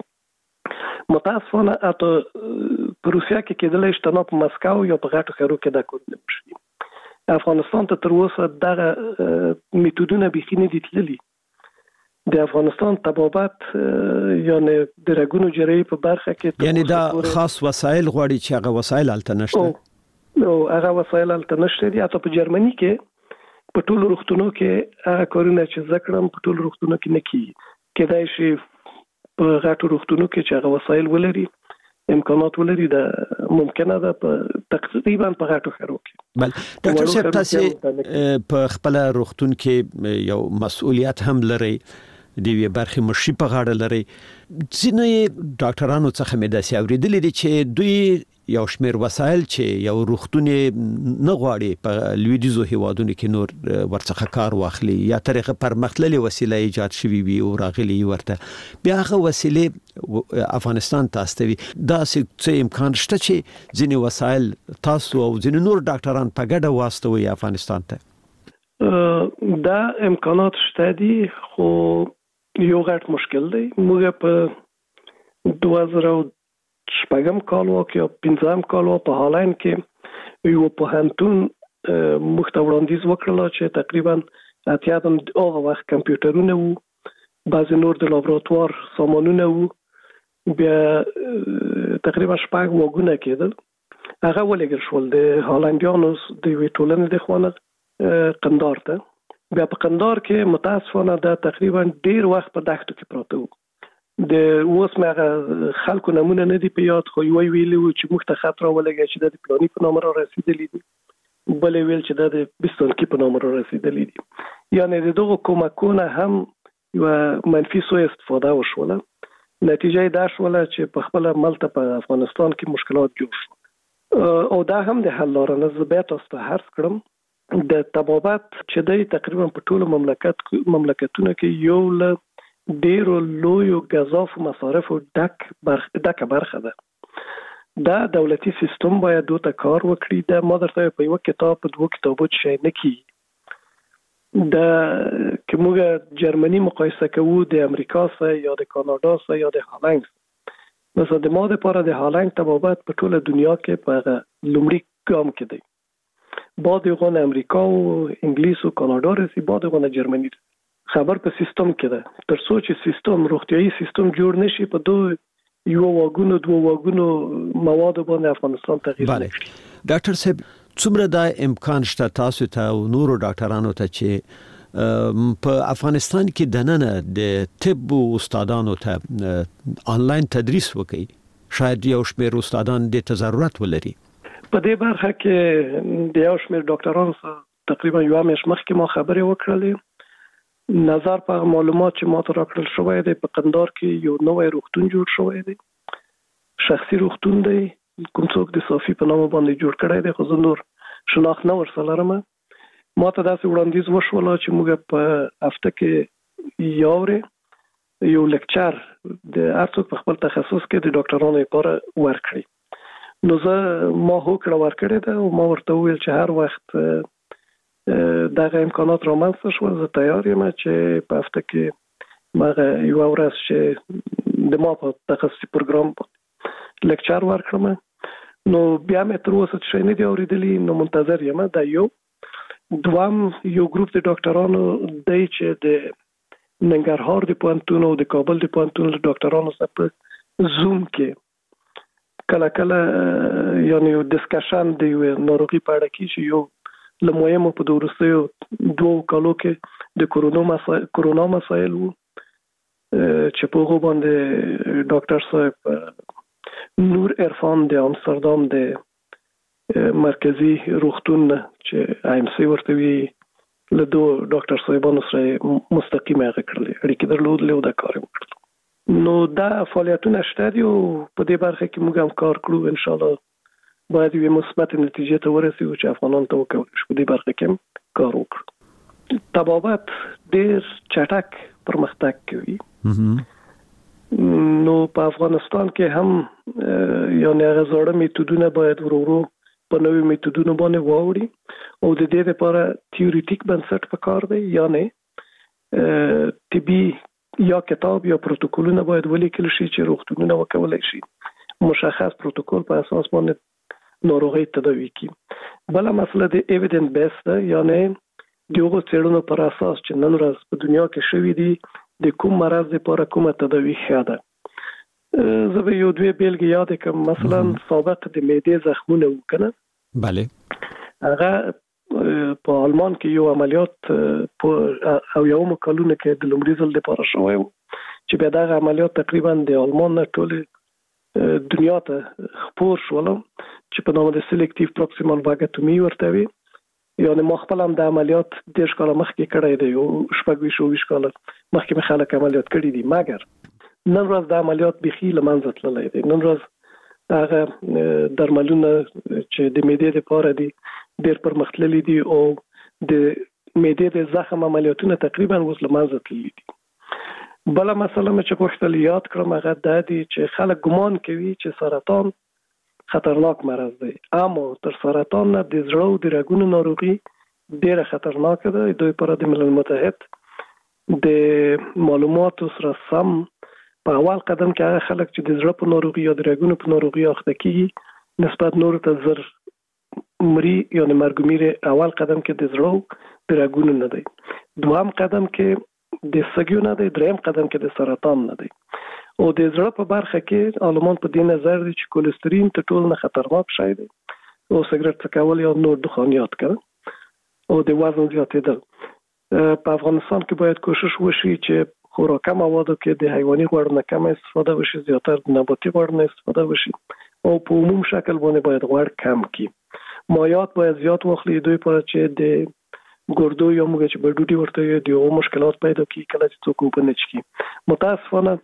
کړم متاسفانه اته په روسیا کې کېدلی شي تنها په مسکو یا په غټو ښارو کې دا کار نه وشي افغانستان ته تر اوسه دغه میتودونه بیخي نه دي تللي د افغانستان طبابت یعنی د رګونو جراحي په برخه کې یعنی دا خاص وسایل غواړي چې هغه وسایل هلته نشته او هغه وسایل هلته نشته دي حتی په جرمني کې په ټولو روغتونونو کې هغه کارونه چې زه کړم په ټولو روغتونونو کې نه کیږي کېدای شي په غټو روغتونونو کې چې هغه وسایل ولري امکانات ولري دا ممکنه ده په تقریبا په غټو ښارو کې بل ډاکټر صاحب تاسو په خپل روغتون کې یو مسؤلیت هم لري د وی برخه مشي په غاړه لري ځینې ډاکټرانو څخه مې داسې اوریدلې دي چې دوی یو شمیر وسایل چې یو روغتون نه غواړي په لویدیزو هیوادونو کې نور ورڅخه کار واخلي یا طریقه پرمختللې وسیله ایجاد شوي وي او راغلي ورته بیا هغه وسیله افغانستان ته استوي دا څه امکان شته چې ځینې وسایل تاسو او ځینې نور ډاکټران په ګډه واستوي افغانستان ته دا امکانات شته دي خو یو غټ مشکل دی موږ په 2000 کال یا 15 کال په هالند کې یو پوهنتون موږ ته وړاندیز وکړل چې تقریبا اتیا د هغه وخت کمپیوټرونه وو بعضی نور د لابراتوار سامانونه وو بیا تقریبا شپږ وګونه کېدل هغه ولګل شول د هالندیانو د وی ټولنې د خوانه قندار ته بیا په قندار کې متاسفانه دا تقریبا ډیر وخت په دښتو کې پراته وو د اوس مغه خلکو نمونه نه دی په یاد خو یو ویلو چې موږ ته خطر ولګی چې د پلاني په نامه را رسیدلی دي بل ویل چې د بستانکی په نامه را رسیدلی دي یعنی دغه کومکونه هم یو منفي سوء استفاده وشوله نتیجه دا شوله چې په خپل ملت په افغانستان کې مشکلات جوړ شو او دا هم د حل لاره نه زبېت است هر کړم د طبابت چې د تقریبا په ټولو مملکتونو کې یو له ډیرو لویو غذاف مصارف ډک برخه ده دا دولتي سیستم باید دوی ته کار وکړي د ما درته په یو کتاب په دوه کتابو شي نه کی دا کومه جرمني مقایسه کوو د امریکا سره یا د کاناډا سره یا د هالند مثلا د ما لپاره د هالند طبابت په ټوله دنیا کې په لومړي ګام کې دی بعد یغون امریکا او انګلیس او کاناډا رسي بعد یغون جرمني خبر په سیستم کې ده تر څو چې سیستم روغتيایي سیستم جوړ نشي په دوه یو واګونو دوه واګونو مواد باندې افغانستان تغییر بله ډاکټر صاحب څومره دا امکان شته تاسو ته او نورو ډاکټرانو ته چې په افغانستان کې دننه د طب استادانو ته آنلاین تدریس وکړي شاید یو شمېر استادان د ضرورت ولري په دې برخه کې د یو شمېر ډاکټرانو سره تقریبا یو میاشت مخکې ما خبرې وکړلې نظر په معلومات چې ما ته راکړل شوی دی په قندار کې یو نوې روغتون جوړ شوی دی شخصي روغتون دی کوم څوک د صافي په نامه باندې جوړ کړی دی خو زه نور شناخت نه ورسره لرم ما ته داسې وړاندیز وشول چې موږ په هفته کې یو لیکچر د هر څوک په خپل تخصص کې د ډاکټرانو لپاره ورکړي نو زه ما هوکړه ورکړې ده او ما ورته ویل چې هر وخت دغه امکانات رامنځته شول زه تیار یم چې په هفته کې مغه یو ورځ چې د ما په تخصصي پروګرام لیکچر ورکړم نو بیا مې تر اوسه څه نه دی اوریدلی نو منتظر یم دا یو دوام یو ګروپ د ډاکټرانو دی چې د ننګرهار د پوهنتون او د کابل د پوهنتون د ډاکټرانو سره په زوم کې کله کله یعنی یو ډسکشن دی ناروغي په اړه کې چې یو لمویم په دورستیو دوه کالو کې د کورونا مسایل وو چې په هغه باندې ډاکټر صاحب نور عرفان د امستردام د مرکزی روغتون چې IMC ورته وی له دوه ډاکټر صاحبانو سره مستقیمه اړیکې درلودلې او دا کار وکړ. نو دا فعالیتونه شته دي او په دې برخه کې موږ هم کار کړو. ان شاء الله باید یو مثبت نتیجه ته ورسیږو چې افغانان ته وکړو په دې برخه کې کار وکړو. طبابت ډېر چټک پرمختګ کوي. نو په افغانستان کې هم یعنی هغه زړه میتودونه باید ورو په نوې میتودونو باندې واوړي او د دې لپاره تیوریټیک بنسټ پکار دی. یعنی طبي یا کتاب یا پروتوکولونه باید ولیکل شي چې روغتونونه وکولای شي مشخص پروتوکول په اساس باندې ناروغي تداوي کړي. بل مسله د ایویډنس بیس ده، یعنی دغه څېړنو پر اساس چې نن ورځ په دنیا کې شوي دي د کوم مرض لپاره کومه تداوي ښه ده. زه به یو دوه بیلګې یاد کړم. مثلا سابق د معدې زخمونه وکنه، بله، هغه په آلمان کې یو عملیات او یو مکالونه کې د لومړي ځل لپاره شوی چې بیا دا عملیات تقریبا د آلمان نه ټول دنیا ته خپور شول چې په نامه د سلیکټیو پروکسیمال واګټومي ورته وي. یعنی ما خپل هم د عملیات د ښکاله مخکې کړی دی او شپږ ویشت کاله مخکې مې خلک عملیات کړي دي، مګر نن ورځ د عملیات بخي لمنځه تللی دی. نن ورځ هغه درملونه چې د معدې لپاره دي ډېر پرمختللي دي او د معدې د زخم عملیاتونه تقریبا اوس لمنځه تللي دي. بل مسله مې چې غوښتل یاد کړم هغه دا دی چې خلک ګمان کوي چې سرطان خطرناک مرض دی، اما تر سرطان نه د زړه او د رګونو ناروغي ډېره خطرناکه ده. دوی لپاره د ملل متحد د معلوماتو سره سم په اول قدم کې هغه خلک چې د زړه په ناروغي یا د رګونو په ناروغي اخته کیږي نسبت نور ته زر مري یا مرګ میره اول قدم کې د زړه د رګونو نه دی، دوام قدم کې د سګیو نه دی، دریم قدم کې د سرطان نه دی. او د زړه په برخه کې عالمان په دې نظر دي چې کولېسترین ته ټول نه خطرناک شی دی او سګرټ څکول یا نور دخانیات کړه او د وزن زیاتېدل. په افغانستان کې باید کوشش وشي چې خوراکي موادو کې د حیواني غوړ نه کم استفاده وشي، زیاتره د نباتي غوړ نه استفاده وشي او په عموم شکل باندې باید غوړ کم کړي. مایعات باید زیات واخلي دوی پر چې د ګردو یا موږ چې بډوډي ورته یو د مشکلات پیدا کیږي کله چې څوک وبنه چي. متاسفانه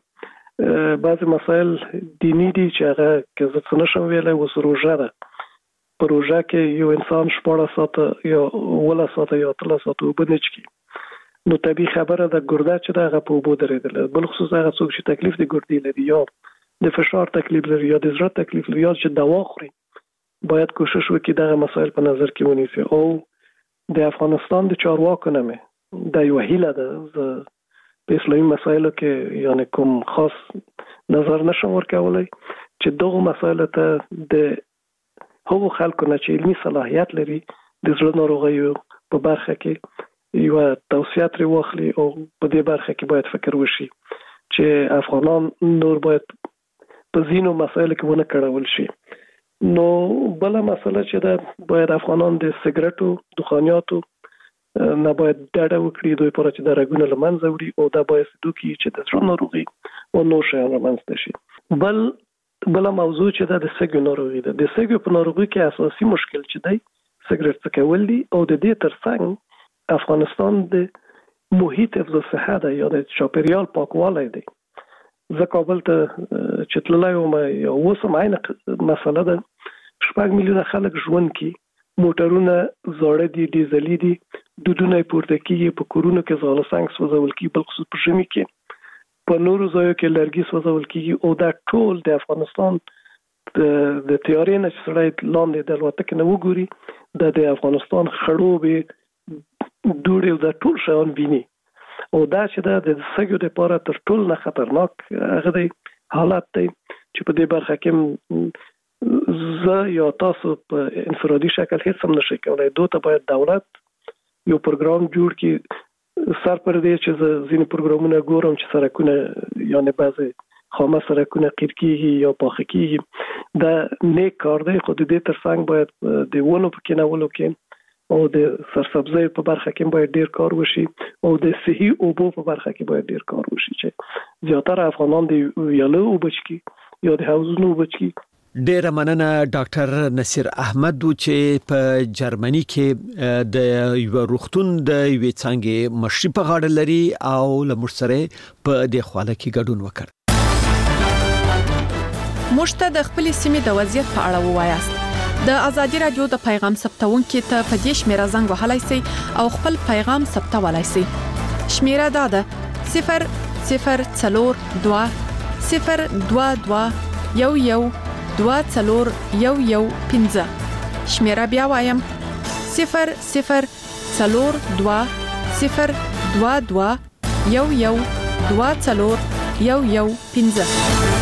بعض مسائل دینی دي چې هغه که زه څه نشم ویلی اوس روژه ده، په روژه کې یو انسان 14 ساعته یا 18 ساعته یا 13 ساعته اوبه نه څښي، نو طبیعي خبره ده ګرده چې ده هغه په اوبو درېدلی، بالخصوص هغه څوک چې تکلیف د ګردې لري یا د فشار تکلیف لري یا د زړه تکلیف لري یا چې دوا خوري، باید کوشش وکړي دغه مسایل په نظر کې ونیسي. او د افغانستان د چارواکو نه مې دا یوه هیله ده، په اسلامي مسایلو کې یعنی کوم خاص نظر نشم ورکولی چې دغه مسایلو ته د هغو خلکو نه چې علمي صلاحیت لري د زړه ناروغیو په برخه کې یوه توصیه ترې واخلي او په دې برخه کې باید فکر وشي چې افغانان نور باید په ځینو مسایلو کې ونه کړول شي. نو بله مسله چې ده باید افغانان د سګرټو دخانیاتو نه باید ډاډه وکړي دوی پر چې د رګونو له منځه وړي او دا باید دوی چې د زړه ناروغي او نور شیان له منځه شي. بل موضوع چې دا د سګو ناروغي ده. د سګو په ناروغي کې اساسي مشکل چې دی سګرټ څکول دي او د دې ترڅنګ افغانستان د محیط حفظ الصحه ده یا د چاپیریال پاکوالی دی. زه کابل ته چې تللی وم یا اوس هم عین مسله ده، 6 میلیونه خلک ژوند کوي، موټرونه زاړه دي، ډیزلي دي، دودونه پورته کیږي، په کورونو کې ځاله سنگ سوځول کیږي، بالخصوص په ژمي کې په نورو ځایو کې لرګي سوځول کیږي او دا ټول د افغانستان د تیارې نه چې سړی لاندې د الوتکې نه وګوري د افغانستان خړوبې دوړې او دا ټول شیان ویني او دا چې دا د سګو لپاره تر ټولو نه خطرناک هغه دی حالت دی چې په دې برخه کې زه یا تاسو په انفرادي شکل هیڅ هم نشئ کولی. دوی ته باید دولت یو پروګرام جوړ کړي. سر پر دې چې ځینې پروګرامونه ګورم چې سرکونه یعنې بعضې خامه سرکونه قیر کېږي یا پاخه کېږي، دا نیک کار دی، خو د دې ترڅنګ باید د ونو په کینولو کې او د سرسبزۍ په برخه کې باید ډیر کار وشي او د صحي اوبو په برخه کې باید ډیر کار وشي چې زیاتره افغانان د ویاله اوبه څښي یا د حوضونو اوبه څښي ډیره مننه ډاکټر نصیر احمد چې په جرمني کې د یو روغتون د یو څنګه مشري په غاړه لري او لمر سره په د خواله کې ګډون وکړ. مشته د خپل سیمې د وضعیت په اړه ووایاست. د ازادي رادیو د پیغام ثبتونکو ته په دې شمیره زنګ وهلای شئ او خپل پیغام ثبتولای شئ. شمیره دا ده 00422 022 24115. شمیره بیا وایم 00422 022 24115.